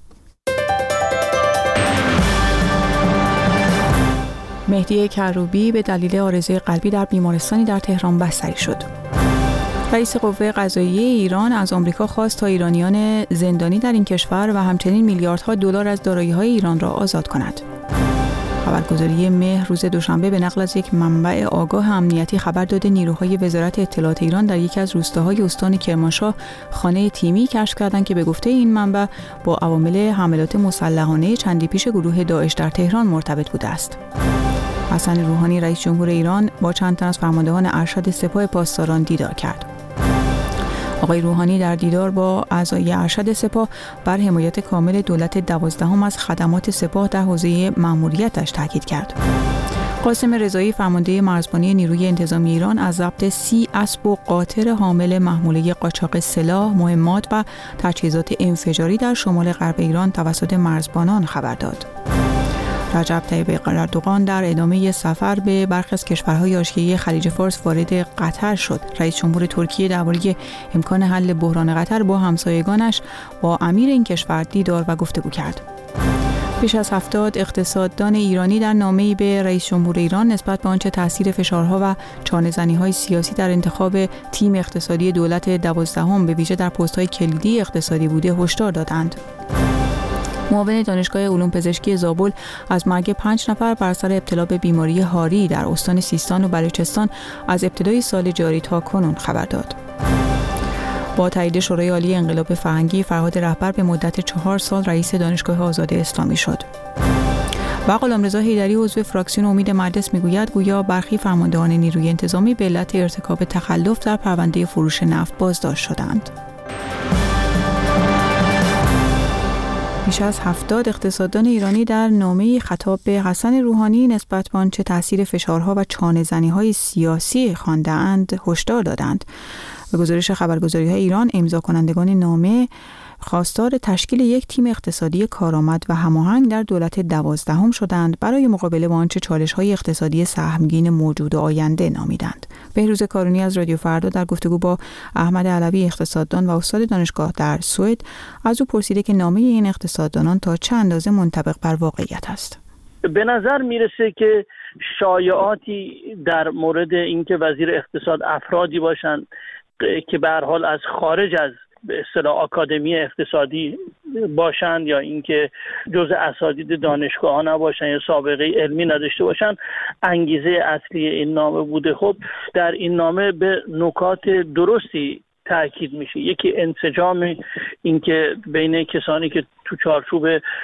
مهدی کروبی به دلیل عارضه قلبی در بیمارستانی در تهران بستری شد. رئیس قوه قضاییه ایران از آمریکا خواست تا ایرانیان زندانی در این کشور و همچنین میلیاردها دلار از دارایی‌های ایران را آزاد کند. خبرگزاری مهر روز دوشنبه به نقل از یک منبع آگاه امنیتی خبر داده نیروهای وزارت اطلاعات ایران در یکی از روستاهای استان کرمانشاه خانه تیمی کشف کردند که به گفته این منبع با عوامل حملات مسلحانه چندی پیش گروه داعش در تهران مرتبط بوده است. حسن روحانی رئیس جمهور ایران با چند تن از فرماندهان ارشد سپاه پاسداران دیدار کرد. آقای روحانی در دیدار با اعضای ارشد سپاه بر حمایت کامل دولت 12 از خدمات سپاه در حوزه مأموریتش تاکید کرد. قاسم رضایی فرمانده مرزبانی نیروی انتظامی ایران از ضبط 30 اسب و قاطر حامل محموله قاچاق سلاح، مهمات و تجهیزات انفجاری در شمال غرب ایران توسط مرزبانان خبر داد. رجب طیب اردوغان در ادامه سفر به برخی از کشورهای حاشیه‌ای خلیج فارس وارد قطر شد. رئیس جمهور ترکیه درباره امکان حل بحران قطر با همسایگانش با امیر این کشور دیدار و گفتگو کرد. بیش از 70 اقتصاددان ایرانی در نامه‌ای به رئیس جمهور ایران نسبت به آنچه تاثیر فشارها و چانه‌زنی‌های سیاسی در انتخاب تیم اقتصادی دولت 12 به ویژه در پست‌های کلیدی اقتصادی بوده هشدار دادند. معاون دانشگاه علوم پزشکی زابل از مرگ 5 نفر بر اثر ابتلا به بیماری هاری در استان سیستان و بلوچستان از ابتدای سال جاری تا کنون خبر داد. با تایید شورای عالی انقلاب فرهنگی، فرهاد رهبر به مدت 4 سال رئیس دانشگاه آزاد اسلامی شد. و غلامرضا حیدری عضو فراکسیون امید مجلس میگوید گویا برخی فرماندهان نیروی انتظامی به علت ارتکاب تخلف در پرونده فروش نفت بازداشت شدند. بیش از 70 اقتصاددان ایرانی در نامه‌ای خطاب به حسن روحانی نسبت به آنچه تاثیر فشارها و چانه‌زنی‌های سیاسی خوانده‌اند هشدار دادند. به گزارش خبرگزاری‌های ایران، امضا کنندگان نامه خواستار تشکیل یک تیم اقتصادی کارآمد و هماهنگ در دولت 12 شدند برای مقابله با آنچه چالش‌های اقتصادی سهمگین موجود و آینده نامیدند. بهروز کارونی از رادیو فردا در گفتگو با احمد علوی اقتصاددان و استاد دانشگاه در سوئد از او پرسیده که نامه این اقتصاددانان تا چه اندازه منطبق بر واقعیت است. به نظر میرسه که شایعاتی در مورد اینکه وزیر اقتصاد افرادی باشند که به هر حال از خارج از به اصطلاح آکادمی اقتصادی باشند یا اینکه جزء اساتید دانشگاه ها نباشن یا سابقه علمی نداشته باشن انگیزه اصلی این نامه بوده. خب در این نامه به نکات درستی تاکید میشه. یکی انسجام، اینکه بین کسانی که تو چارچوب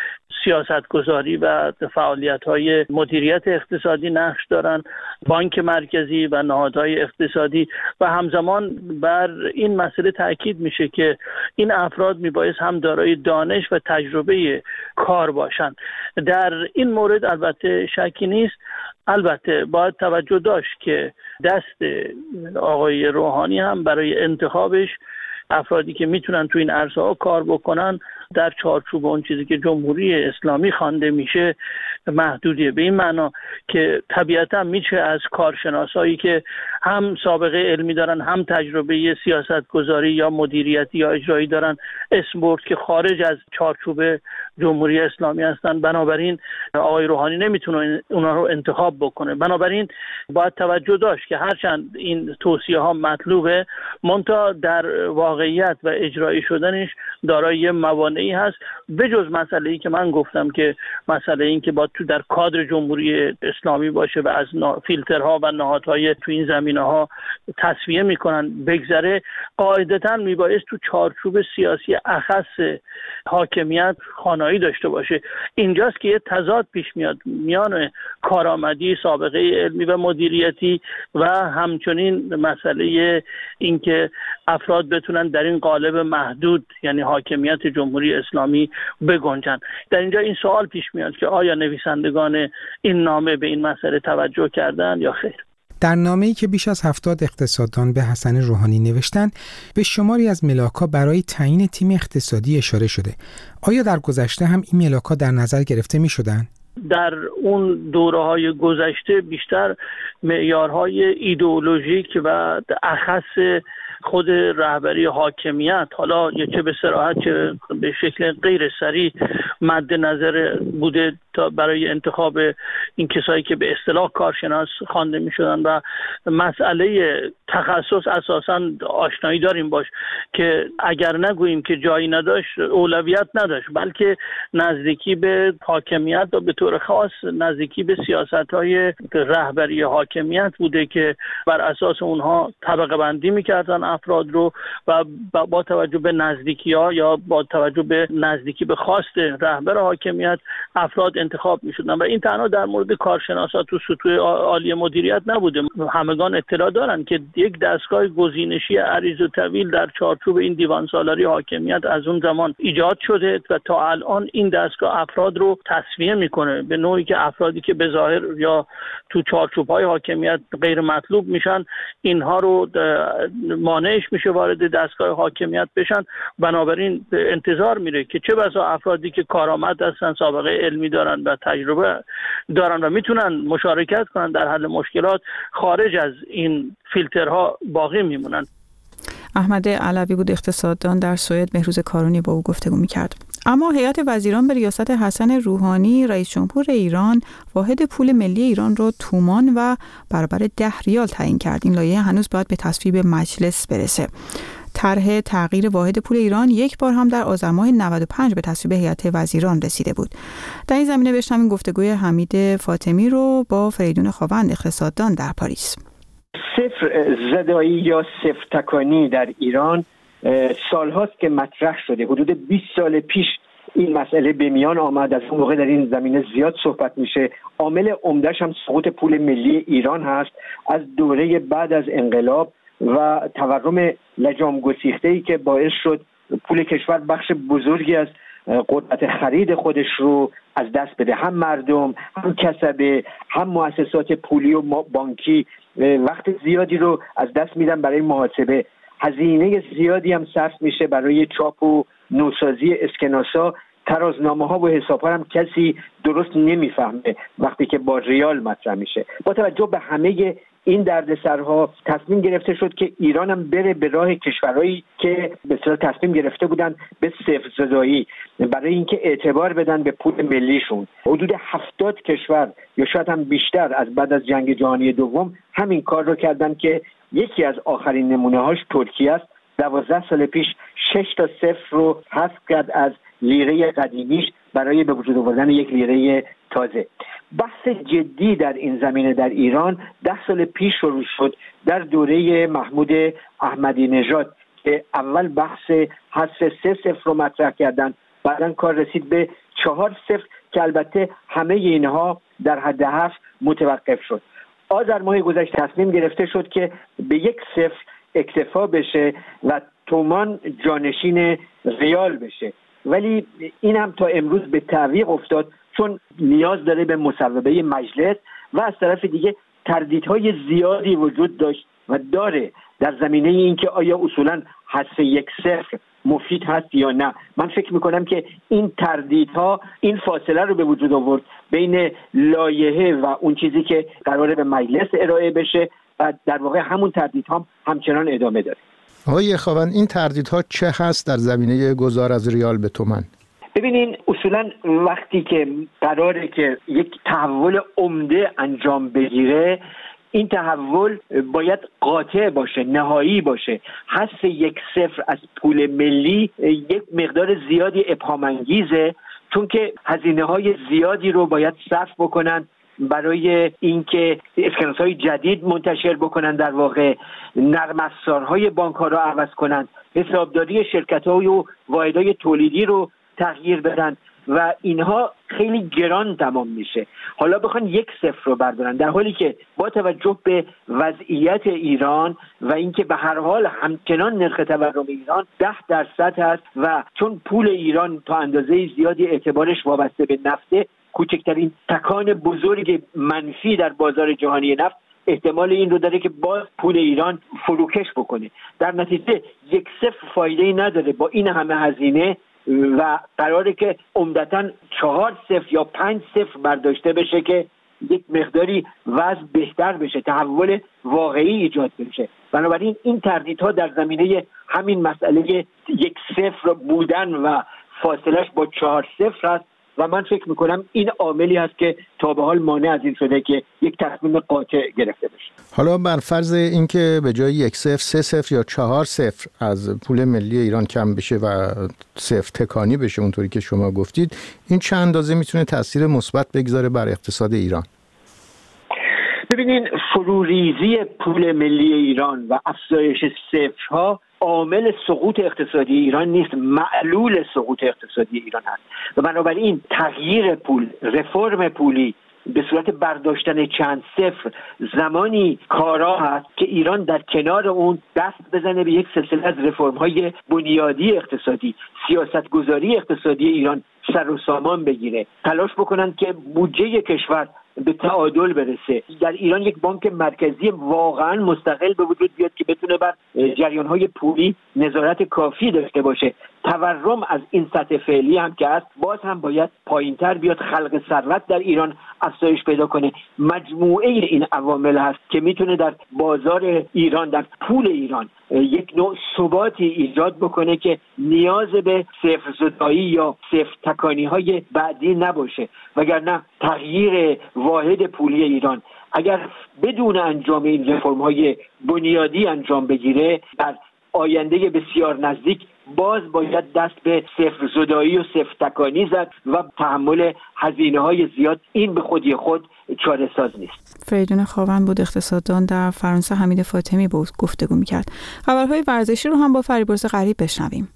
سیاستگذاری و فعالیت‌های مدیریت اقتصادی نقش دارن، بانک مرکزی و نهادهای اقتصادی، و همزمان بر این مسئله تاکید میشه که این افراد میبایست هم دارای دانش و تجربه کار باشند. در این مورد البته شکی نیست. البته باید توجه داشت که دست آقای روحانی هم برای انتخابش افرادی که میتونن تو این عرصه ها کار بکنن در چارچوب اون چیزی که جمهوری اسلامی خوانده میشه محدودیه. به این معنا که طبیعتا میشه از کارشناسایی که هم سابقه علمی دارن هم تجربه سیاستگذاری یا مدیریتی یا اجرایی دارن اسم برد که خارج از چارچوب جمهوری اسلامی هستن. بنابراین آقای روحانی نمیتونه اونا رو انتخاب بکنه. بنابراین باید توجه داشت که هرچند این توصیه ها مطلوبه، منتها در واقعیت و اجرایی شدنش دارای موانعی هست، بجز مسئله‌ای که من گفتم که مسئله این که باید تو در کادر جمهوری اسلامی باشه و از فیلترها و نهادهای تو این زمینه‌ها تصفیه میکنن بگذره. قاعدتاً میبایست تو چارچوب سیاسی اخص حاکمیت خانایی داشته باشه. اینجاست که یه تضاد پیش میاد میان کارآمدی، سابقه علمی و مدیریتی و همچنین مسئله اینکه افراد بتونن در این قالب محدود یعنی حاکمیت جمهوری اسلامی بگنجن. در اینجا این سوال پیش میاد که آیا نویسندگان این نامه به این مسئله توجه کردن یا خیر؟ در نامه‌ای که بیش از 70 اقتصاددان به حسن روحانی نوشتند، به شماری از ملاک‌ها برای تعیین تیم اقتصادی اشاره شده. آیا در گذشته هم این ملاک‌ها در نظر گرفته می‌شدند؟ در اون دوره‌های گذشته بیشتر معیارهای ایدئولوژیک و اخص خود رهبری حاکمیت، حالا یا چه به صراحت چه به شکل غیر صریح، مد نظر بوده تا برای انتخاب این کسایی که به اصطلاح کارشناس خوانده می‌شدن. و مسئله تخصص اساساً آشنایی داریم باش که اگر نگوییم که جایی نداشت، اولویت نداشت، بلکه نزدیکی به حاکمیت و به طور خاص نزدیکی به سیاست‌های رهبری حاکمیت بوده که بر اساس اونها طبقه بندی می‌کردن افراد رو و با توجه به نزدیکی‌ها یا با توجه به نزدیکی به خواست رهبر حاکمیت افراد انتخاب می‌شدن. و این تنها در مورد کارشناسا تو سطوح عالی مدیریت نبوده. همگان اطلاع دارن که یک دستگاه گزینشی عریض و طویل در چارچوب این دیوان سالاری حاکمیت از اون زمان ایجاد شده و تا الان این دستگاه افراد رو تصفیه میکنه به نوعی که افرادی که به ظاهر یا تو چارچوب‌های حاکمیت غیر مطلوب میشن اینها رو مانعش میشه وارد دستگاه حاکمیت بشن. بنابراین انتظار میره که چه بسا افرادی که کارآمد هستن، سابقه علمی دارن و تجربه دارن و میتونن مشارکت کنن در حل مشکلات، خارج از این فیلترها باقی میمونن. احمد علوی بود اقتصاددان در سوئد. بهروز کارونی با او گفتگو میکرد. اما هیئت وزیران به ریاست حسن روحانی رئیس جمهور ایران واحد پول ملی ایران را تومان و برابر 10 ریال تعیین کرد. این لایحه هنوز باید به تصویب مجلس برسه. طرح تغییر واحد پول ایران یک بار هم در آذر ماه 95 به تصویب هیئت وزیران رسیده بود. در این زمینه بشنویم گفتگوی حمید فاطمی رو با فریدون خاوند اقتصاددان در پاریس. صفر زدایی یا صفر تکانی در ایران سالهاست که مطرح شده. حدود 20 سال پیش این مسئله به میان آمد. از اون موقع در این زمینه زیاد صحبت میشه. عامل عمده‌اش هم سقوط پول ملی ایران هست از دوره بعد از انقلاب و تورم لجام گسیخته‌ای که باعث شد پول کشور بخش بزرگی از قدرت خرید خودش رو از دست بده. هم مردم، هم کسبه، هم مؤسسات پولی و بانکی وقت زیادی رو از دست میدن برای محاسبه. هزینه زیادی هم صرف میشه برای چاپ و نوسازی اسکناسا. ترازنامه ها و حساب ها هم کسی درست نمیفهمه وقتی که با ریال مطرح میشه. با توجه به همه این دردسرها تصمیم گرفته شد که ایران هم بره به راه کشورهایی که به اصطلاح تصمیم گرفته بودن به صفر زدایی برای اینکه اعتبار بدن به پول ملیشون. حدود 70 کشور یا شاید هم بیشتر از بعد از جنگ جهانی دوم همین کار رو کردن که یکی از آخرین نمونه هاش ترکیه است 12 سال پیش 6-0 رو حذف کرد از لیره قدیمیش برای به وجود آوردن یک لیره تازه. بحث جدی در این زمینه در ایران 10 سال پیش شروع شد در دوره محمود احمدی نژاد که اول بحث حذف 3-0 رو مطرح کردن، بعدن کار رسید به 4-0 که البته همه اینها در حد 7 متوقف شد. آذر ماه گذشته تصمیم گرفته شد که به 1-0 اکتفا بشه و تومان جانشین ریال بشه، ولی این هم تا امروز به تعویق افتاد چون نیاز داره به مصوبه مجلس و از طرف دیگه تردیدهای زیادی وجود داشت و داره در زمینه اینکه آیا اصولا حذف 1-0 مفید هست یا نه. من فکر میکنم که این تردیدها این فاصله رو به وجود آورد بین لایحه و اون چیزی که قراره به مجلس ارائه بشه و در واقع همون تردیدها همچنان ادامه داره. آقای خاوند، این تردیدها چه هست در زمینه گذار از ریال به تومان؟ ببینین اصولا وقتی که قراره که یک تحول عمده انجام بگیره، این تحول باید قاطع باشه، نهایی باشه. حذف 1-0 از پول ملی یک مقدار زیادی ابهام انگیزه، چون که هزینه‌های زیادی رو باید صرف بکنن برای اینکه اسکناس‌های جدید منتشر بکنن، در واقع نرم افزارهای بانک‌ها رو عوض کنن، حسابداری شرکت‌های و واحدهای تولیدی رو تغییر بدن و اینها خیلی گران تمام میشه. حالا بخوان 1-0 رو بردارن، در حالی که با توجه به وضعیت ایران و اینکه به هر حال همچنان نرخ تورم ایران 10% هست و چون پول ایران تا اندازه زیادی اعتبارش وابسته به نفته، کوچکترین تکان بزرگ منفی در بازار جهانی نفت احتمال این رو داره که باز پول ایران فروکش بکنه. در نتیجه 1-0 فایده‌ای نداره با این همه هزینه و قراره که عمدتاً 4-0 یا 5-0 برداشته بشه که یک مقداری وضع بهتر بشه، تحول واقعی ایجاد بشه. بنابراین این تردیدها در زمینه همین مسئله 1-0 بودن و فاصلش با 4-0 هست و من فکر میکنم این عاملی هست که تا به حال مانع از این شده که یک تصمیم قاطع گرفته بشه. حالا بر فرض اینکه به جای 1-0 3-0 یا 4-0 از پول ملی ایران کم بشه و 0 تکانی بشه اونطوری که شما گفتید، این چه اندازه میتونه تاثیر مثبت بگذاره بر اقتصاد ایران؟ ببینین فروریزی پول ملی ایران و افزایش صفرها عامل سقوط اقتصادی ایران نیست، معلول سقوط اقتصادی ایران هست و بنابراین تغییر پول، رفرم پولی به صورت برداشتن چند صفر زمانی کارا هست که ایران در کنار اون دست بزنه به یک سلسله از رفرم‌های بنیادی اقتصادی، سیاستگذاری اقتصادی ایران سر و سامان بگیره، تلاش بکنن که بودجه کشور به تعادل برسه، در ایران یک بانک مرکزی واقعا مستقل به وجود بیاد که بتونه بر جریان‌های پولی نظارت کافی داشته باشه. تورم از این سطح فعلی هم که هست باز هم باید پایین‌تر بیاد، خلق ثروت در ایران افزایش پیدا کنه. مجموعه این عوامل هست که میتونه در بازار ایران، در پول ایران یک نوع ثباتی ایجاد بکنه که نیاز به صفر زدایی یا صفر تکانی‌های بعدی نباشه، وگرنه تغییر واحد پولی ایران اگر بدون انجام این رفرم‌های بنیادی انجام بگیره در آینده بسیار نزدیک باز باید دست به صفر زدایی و صفر تکانی زد و تحمل هزینه‌های زیاد این به خودی خود چاره ساز نیست. فریدون خاوند بود، اقتصاددان در فرانسه. حمید فاطمی بود گفتگو می‌کرد. خبرهای ورزشی رو هم با فریبرز غریب بشنویم.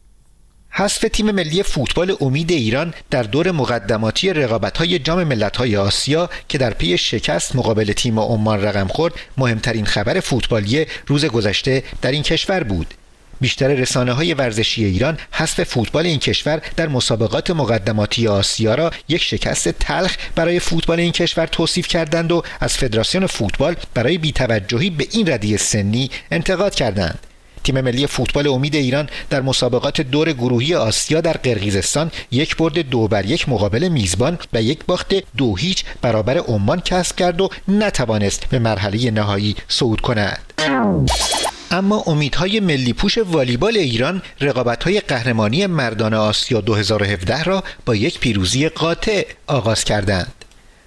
حذف تیم ملی فوتبال امید ایران در دور مقدماتی رقابت‌های جام ملت‌های آسیا که در پی شکست مقابل تیم عمان رقم خورد، مهمترین خبر فوتبالی روز گذشته در این کشور بود. بیشتر رسانه‌های ورزشی ایران حذف فوتبال این کشور در مسابقات مقدماتی آسیا را یک شکست تلخ برای فوتبال این کشور توصیف کردند و از فدراسیون فوتبال برای بی‌توجهی به این ردیف سنی انتقاد کردند. تیم ملی فوتبال امید ایران در مسابقات دور گروهی آسیا در قرقیزستان 1 برد 2-1 مقابل میزبان و 1 باخت 2-0 برابر عمان کسب کرد و نتوانست به مرحله نهایی صعود کند. اما امیدهای ملی پوش والیبال ایران رقابت‌های قهرمانی مردان آسیا 2017 را با یک پیروزی قاطع آغاز کردند.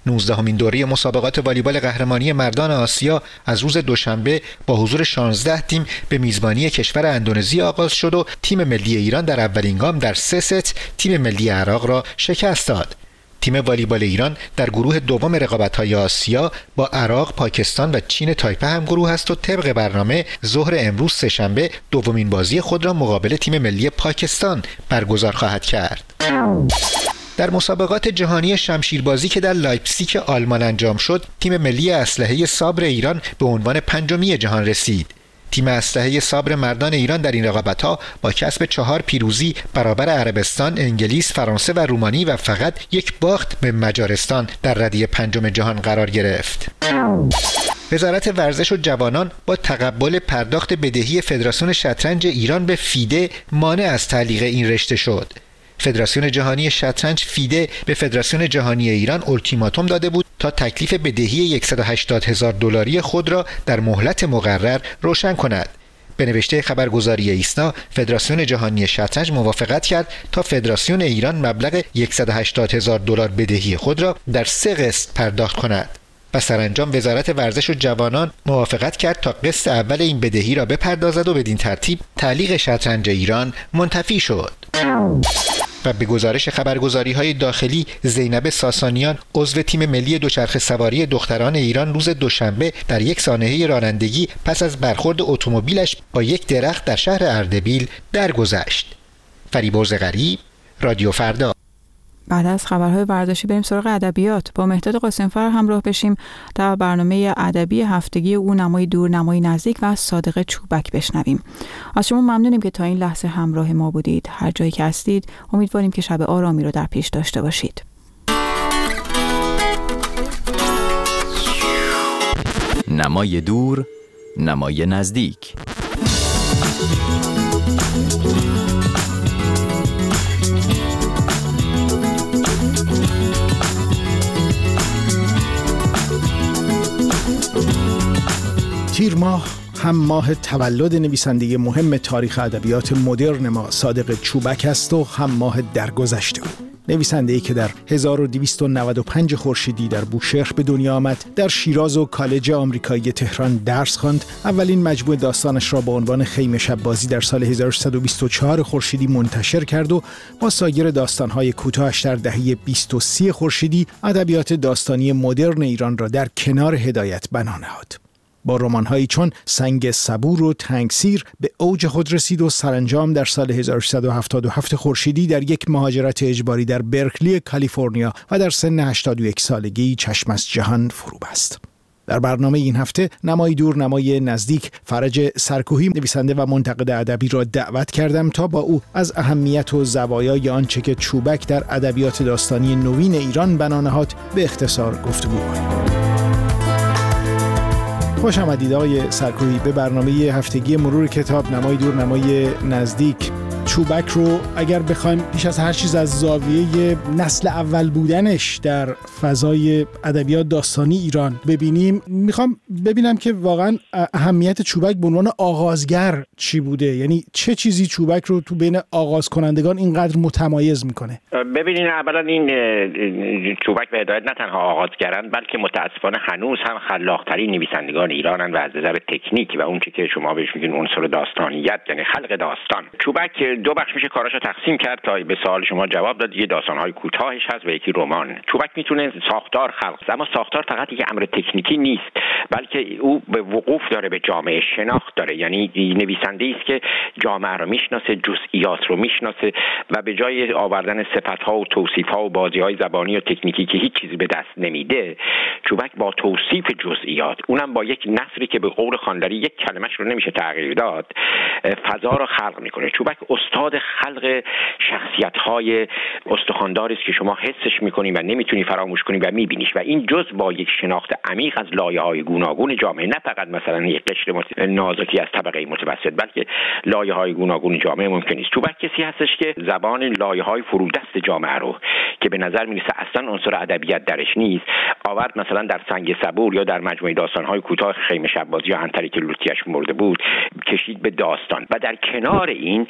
19مین دوره مسابقات والیبال قهرمانی مردان آسیا از روز دوشنبه با حضور 16 تیم به میزبانی کشور اندونزی آغاز شد و تیم ملی ایران در اولین گام در 3 ست تیم ملی عراق را شکست داد. تیم والیبال ایران در گروه دوم رقابت‌های آسیا با عراق، پاکستان و چین تایپه هم گروه است و طبق برنامه ظهر امروز سه‌شنبه دومین بازی خود را مقابل تیم ملی پاکستان برگزار خواهد کرد. در مسابقات جهانی شمشیربازی که در لایپزیگ آلمان انجام شد، تیم ملی اسلحه سابر ایران به عنوان پنجمی جهان رسید. تیم اسلحه سابر مردان ایران در این رقابت‌ها با کسب 4 پیروزی برابر عربستان، انگلیس، فرانسه و رومانی و فقط 1 باخت به مجارستان در رده 5 جهان قرار گرفت. وزارت ورزش و جوانان با تقبل پرداخت بدهی فدراسیون شطرنج ایران به فیده مانع از تعلیق این رشته شد. فدراسیون جهانی شطرنج فیده به فدراسیون جهانی ایران اولتیماتوم داده بود تا تکلیف بدهی $180,000 خود را در مهلت مقرر روشن کند. به نوشته خبرگزاری ایسنا، فدراسیون جهانی شطرنج موافقت کرد تا فدراسیون ایران مبلغ $180,000 بدهی خود را در 3 قسط پرداخت کند. و سرانجام وزارت ورزش و جوانان موافقت کرد تا قسط اول این بدهی را بپردازد و بدین ترتیب تعلیق شطرنج ایران منتفی شد. و به گزارش خبرگزاری‌های داخلی، زینب ساسانیان عضو تیم ملی دوچرخه سواری دختران ایران روز دوشنبه در یک سانحه رانندگی پس از برخورد اتومبیلش با یک درخت در شهر اردبیل درگذشت. فریبرز غریب، رادیو فردا. بعد از خبرهای ورزشی بریم سراغ ادبیات. با مهداد قاسمفر همراه بشیم در برنامه ادبی هفتگی او نمای دور نمای نزدیک و صادق چوبک بشنویم. از شما ممنونیم که تا این لحظه همراه ما بودید. هر جایی که هستید امیدواریم که شب آرامی رو در پیش داشته باشید. نمای دور نمای نزدیک. تیر ماه هم ماه تولد نویسنده مهم تاریخ ادبیات مدرن ما صادق چوبک است و هم ماه درگذشته او. نویسنده‌ای که در 1295 خورشیدی در بوشهر به دنیا آمد، در شیراز و کالج آمریکایی تهران درس خواند، اولین مجموعه داستانش را با عنوان خیمه شب‌بازی در سال 1324 خورشیدی منتشر کرد و با سایر داستان‌های کوتاهش در دهه 20 و 30 خورشیدی ادبیات داستانی مدرن ایران را در کنار هدایت بنا نهاد. با رمان‌هایی چون سنگ صبور و تنگسیر به اوج خود رسید و سرانجام در سال 1377 خورشیدی در یک مهاجرت اجباری در برکلی کالیفرنیا و در سن 81 سالگی چشم از جهان فرو بست. در برنامه این هفته نمای دور نمای نزدیک، فرج سرکوهی نویسنده و منتقد ادبی را دعوت کردم تا با او از اهمیت و زوایای آنچه که چوبک در ادبیات داستانی نوین ایران بنا نهاد به اختصار گفتگو کنیم. خوش آمدید آقای سرکوهی به برنامه هفتگی مرور کتاب نمای دور نمای نزدیک. چوبک رو اگر بخوایم پیش از هر چیز از زاویه نسل اول بودنش در فضای ادبیات داستانی ایران ببینیم، میخوام ببینم که واقعا اهمیت چوبک به عنوان آغازگر چی بوده، یعنی چه چیزی چوبک رو تو بین آغاز کنندگان اینقدر متمایز میکنه؟ ببینین، اولا این چوبک و هدایت نه تنها آغازگرن بلکه متاسفانه هنوز هم خلاق‌ترین نویسندگان ایرانن و از نظر تکنیک و اون چیزی که شما بهش میگین عنصر داستانیت، یعنی خلق داستان، چوبک دو بخش میشه کاراشو تقسیم کرد تا به سوال شما جواب داد. یه داستان‌های کوتاهش هست و یکی رمان. چوبک میتونه ساختار خلق، اما ساختار فقط یک امر تکنیکی نیست بلکه او به وقوف داره به جامعه، شناخت داره، یعنی نویسنده است که جامعه رو میشناسه، جزئیات رو میشناسه و به جای آوردن صفت‌ها و توصیف‌ها و بازی‌های زبانی و تکنیکی که هیچ چیزی به دست نمیده، چوبک با توصیف جزئیات، اونم با یک نثری که به قول خوانداری یک کلمه‌اش رو نمیشه تغییر داد، فضا رو خلق میکنه. چوبک استاد خلق شخصیت‌های استخوانداری است که شما حسش می‌کنی و نمیتونی فراموش کنی و می‌بینیش و این جز با یک شناخت عمیق از لایه‌های گوناگون جامعه، نه فقط مثلا یک قشر نازکی از طبقه متوسط بلکه لایه‌های گوناگون جامعه ممکن است. چوبک کسی هستش که زبان لایه‌های فرودست جامعه رو که به نظر می‌رسه اصلا عنصر ادبیات درش نیست آورد، مثلا در سنگ صبور یا در مجموعه داستان‌های کوتاه خیمه شب‌بازی یا عنتری که لوتیش مرده بود کشید به داستان و در کنار این شما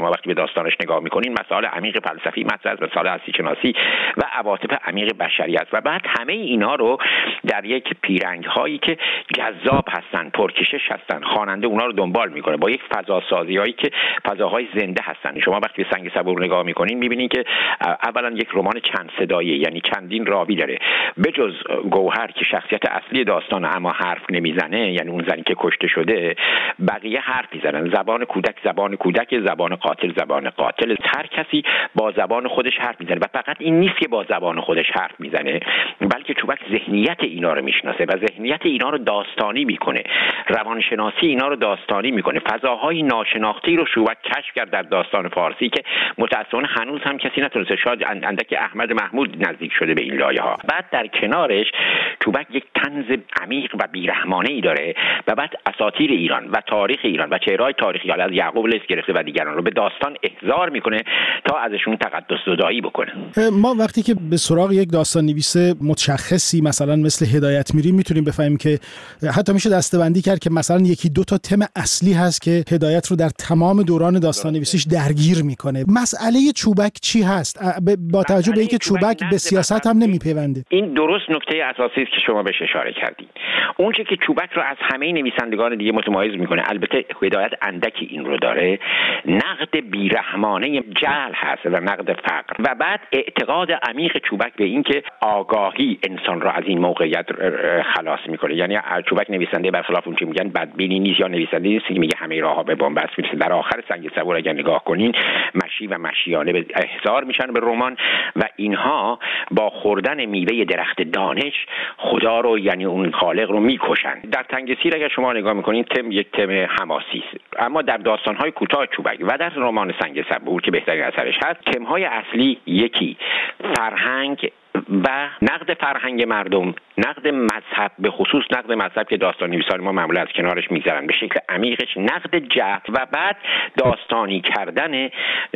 شما وقتی به داستانش نگاه میکنین مسائل عمیق فلسفی مطرح است، مسائل هستی شناسی و عواطف عمیق بشریت و بعد همه اینا رو در یک پیرنگ هایی که جذاب هستن، پرکشش هستن، خواننده اونا رو دنبال میکنه با یک فضا سازی هایی که فضاهای زنده هستن. شما وقتی به سنگ صبور نگاه میکنین میبینین که اولا یک رمان چند صدایی، یعنی چندین راوی داره. بجز گوهر که شخصیت اصلی داستان اما حرف نمیزنه، یعنی اون زنی که کشته شده، بقیه حرف میزنن. زبان کودک زبان کودک، زبان قاتل زبان قاتل. هر کسی با زبان خودش حرف میزنه و فقط این نیست که با زبان خودش حرف میزنه، بلکه چوبک ذهنیت اینا رو میشناسه و ذهنیت اینا رو داستانی میکنه، روانشناسی اینا رو داستانی میکنه. فضاهای ناشناخته رو چوبک کشف کرد در داستان فارسی که متأسفانه هنوز هم کسی نتونسته. شاید اندک احمد محمود نزدیک شده به این لایه ها. بعد در کنارش چوبک یک طنز عمیق و بیرحمانه ای داره و بعد اساطیر ایران و تاریخ ایران و چهره‌های تاریخی از یعقوب لیث گرفته و دیگران رو به داستان احضار میکنه تا ازشون تقدس زدایی بکنه. ما وقتی که به سراغ یک داستان نویس متشخصی مثلا مثل هدایت میریم میتونیم بفهمیم که حتی میشه دسته‌بندی کرد که مثلا یکی دو تا تم اصلی هست که هدایت رو در تمام دوران داستان نویسیش درگیر میکنه. مسئله چوبک چی هست با توجه به اینکه چوبک به سیاست هم نمیپیونده؟ این درست نکته اساسی است که شما بهش اشاره کردید. اون چیزی که چوبک رو از همه نویسندگان دیگه متمایز میکنه، البته هدایت اندکی این رو داره، نقد بیرحمانه جهل هست و نقد فقر و بعد اعتقاد عمیق چوبک به این که آگاهی انسان را از این موقعیت خلاص میکنه. یعنی چوبک نویسنده برخلاف اون چی میگن بدبینی نیست یا نویسنده نیست که میگه همه راهها به بنبست میرسه. در آخر سنگ صبور اگر نگاه کنین مشی و مشیانه به احضار میشن به رمان و اینها با خوردن میوه درخت دانش خدا رو، یعنی اون خالق رو میکشن. در تنگسیر اگر شما نگاه میکنین تم یک تم حماسی است، اما در داستان‌های کوتاه چوبک و در رمان سنگ صبور که بهترین اثرش هست، تم‌های اصلی یکی فرهنگ و نقد فرهنگ مردم، نقد مذهب، به خصوص نقد مذهب که داستان نویسان ما معمولا از کنارش میگذرن به شکل عمیقش، نقد جهل و بعد داستانی کردن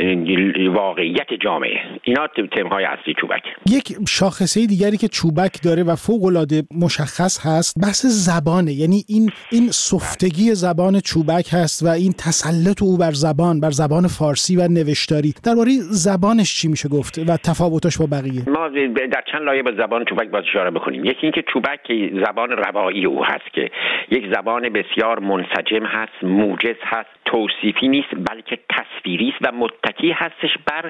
واقعیت جامعه. اینا تم‌های اصلی چوبک. یک شاخصه دیگری که چوبک داره و فوق‌العاده مشخص هست بحث زبانه، یعنی این سفتگی زبان چوبک هست و این تسلط او بر زبان فارسی و نوشتاری. درباره زبانش چی میشه گفت و تفاوتش با بقیه؟ ما در چند لایه با زبان چوبک باید اشاره بکنیم. یکی اینکه چوبک زبان روایی او هست که یک زبان بسیار منسجم هست، موجز هست، توصیفی نیست بلکه تصویری است و متکی هستش بر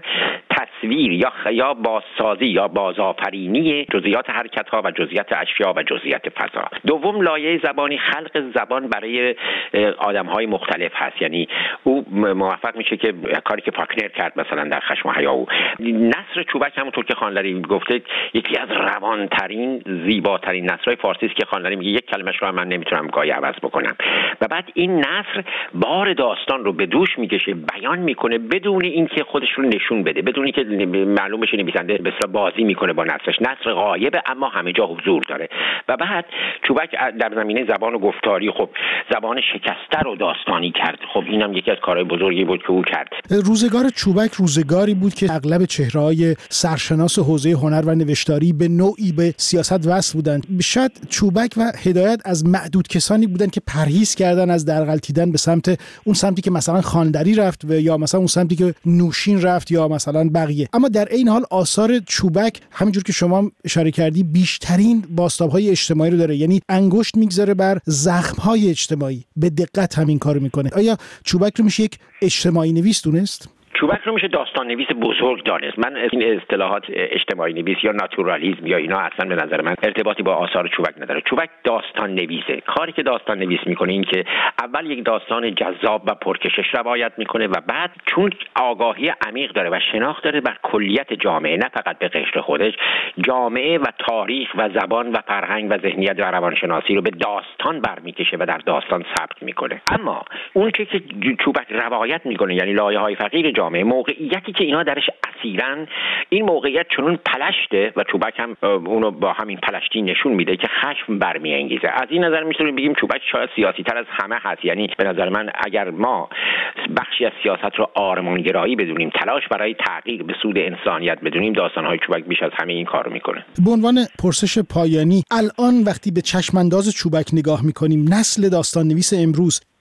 تصویر یا بازسازی یا بازآفرینی جزئیات حرکت‌ها و جزئیات اشیا و جزئیات فضا. دوم لایه زبانی خلق زبان برای آدم‌های مختلف هست، یعنی او موفق میشه که کاری که فاکنر کرد مثلا در خشم و حیا، او نثر چوبک همونطور که خانلری گفته یکی از روانترین زیباترین نثرهای فارسی است که خانلری میگه یک کلمش رو من نمیتونم گاهی عوض بکنم و بعد این نثر بار داستان رو به دوش میکشه، بیان میکنه بدون اینکه خودش رو نشون بده، بدون اینکه معلوم بشه نویسنده به اصطلاح بازی میکنه با نثرش. نثر غایبه اما همه جا حضور داره. و بعد چوبک در زمینه زبان و گفتاری خب زبان شکسته رو داستانی کرد. خب اینم یکی از کارهای بزرگی بود که او کرد. روزگار چوبک روزگاری بود که اغلب چهره‌های سرشناس حوزه هنر و نوشتاری به نوعی به سیاست وصل بودند. شاید چوبک و هدایت از معدود کسانی بودند که پرهیز کردن از درغلطیدن به سمت اون سمتی که مثلا خاندری رفت و یا مثلا اون سمتی که نوشین رفت یا مثلا بقیه. اما در این حال آثار چوبک همینجور که شما اشاره کردی بیشترین بازتاب‌های اجتماعی رو داره، یعنی انگشت میگذاره بر زخم‌های اجتماعی، به دقت همین کارو میکنه. آیا چوبک رو میشه یک اجتماعی نویس دونست؟ چوبک رو میشه داستان نویس بزرگ دانست. من این اصطلاحات اجتماعی نویس یا ناتورالیسم یا اینا اصلا به نظر من ارتباطی با آثار چوبک نداره. چوبک داستان نویسه. کاری که داستان نویس میکنه این که اول یک داستان جذاب و پرکشش روایت میکنه و بعد چون آگاهی عمیق داره و شناخت داره بر کلیت جامعه، نه فقط به قشر خودش، جامعه و تاریخ و زبان و فرهنگ و ذهنیت و روانشناسی رو به داستان برمیکشه و در داستان ثبت میکنه. اما اون چیزی که چوبک روایت میکنه، یعنی لایه‌های فقیر جامعه، موقعیتی که اینا درش اسیرن، این موقعیت چنون پلشته و چوبک هم اونو با همین پلشتی نشون میده که خشم برمیانگیزه. از این نظر میتونیم بگیم چوبک شاید سیاسی تر از همه هست. یعنی به نظر من اگر ما بخشی از سیاست رو آرمانگرایی بدونیم، تلاش برای تغییر به سود انسانیت بدونیم، داستان‌های چوبک بیش از همه این کارو میکنه. به عنوان پرسش پایانی، الان وقتی به چشم انداز چوبک نگاه میکنیم، نسل داستان نویس امروز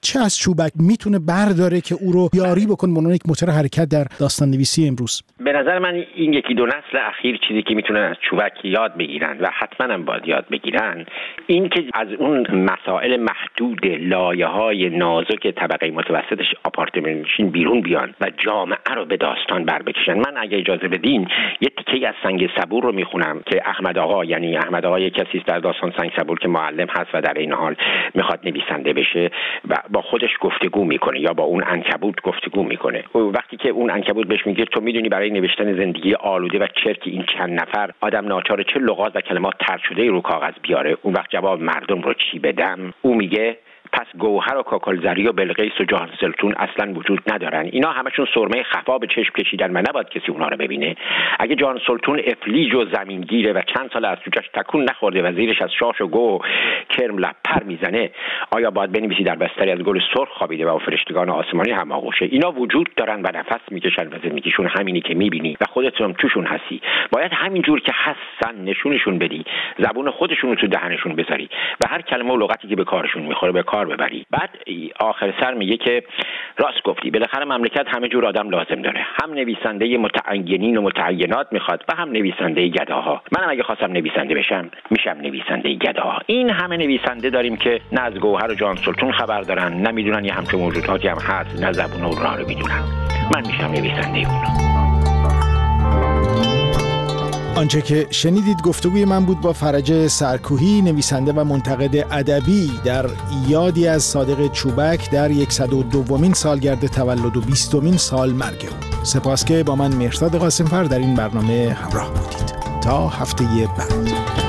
چه از چوبک میتونه برداره که او رو یاری بکنه به عنوان یک موتور حرکت در داستان نویسی امروز؟ به نظر من این یکی دو نسل اخیر چیزی که میتونن از چوبک یاد بگیرن و حتما هم باید یاد بگیرن این که از اون مسائل محدود لایه‌های نازک طبقه متوسطش آپارتمانشین بیرون بیان و جامعه رو به داستان بر بکشن. من اگه اجازه بدین یه تیکه از سنگ صبور رو میخونم که احمد آقا، یعنی احمد آقا یک کسی است در داستان سنگ صبور که معلم هست و در این حال میخواد نویسنده بشه و با خودش گفتگو میکنه یا با اون عنکبوت گفتگو میکنه. وقتی که اون عنکبوت بهش میگه تو میدونی برای نوشتن زندگی آلوده و چرکی این چند نفر آدم ناچار چه لغات و کلمات طرح شده رو کاغذ بیاره، اون وقت جواب مردم رو چی بدم؟ او میگه پس گوهر و کاکلزری و بلقیس و جان سلطون اصلا وجود ندارن. اینا همشون سرمه خفا به چشم کشیدن و نباید کسی اونا رو ببینه. اگه جان سلطون افلیج و زمینگیره و چند سال از توجش تکون نخورده و زیرش از شاش و گو کرم لپر میزنه، آیا باید بنویسی در بستری از گل سرخ خوابیده و فرشتگان آسمانی هماغوشه؟ اینا وجود دارن و نفس میکشن و زندگیشون همینی که میبینی و خودتون توشون هستی. باید همینجور که هستن نشونشون بدی، زبون خودشون رو تو دهنشون بذاری و هر کلمه و لغتی که به کارشون میخوره به کار ببری. بعد آخر سر میگه که راست گفتی، بالاخره مملکت همه جور آدم لازم داره، هم نویسنده متعینین و متعینات میخواد و هم نویسنده گداها. منم اگه خواستم نویسنده بشم میشم نویسنده گداها. این همه نویسنده داریم که نه از گوهر و جان سلطون خبر دارن، نه میدونن یه همچین موجوداتی هم هست، نه زبون اون راه رو میدونن. من میشم نویسنده اون. آنچه که شنیدید گفتگوی من بود با فرج سرکوهی، نویسنده و منتقد ادبی، در یادی از صادق چوبک در 102مین سالگرد تولد و 20مین سال مرگ او. سپاس که با من مهرزاد قاسمفر در این برنامه همراه بودید. تا هفته بعد.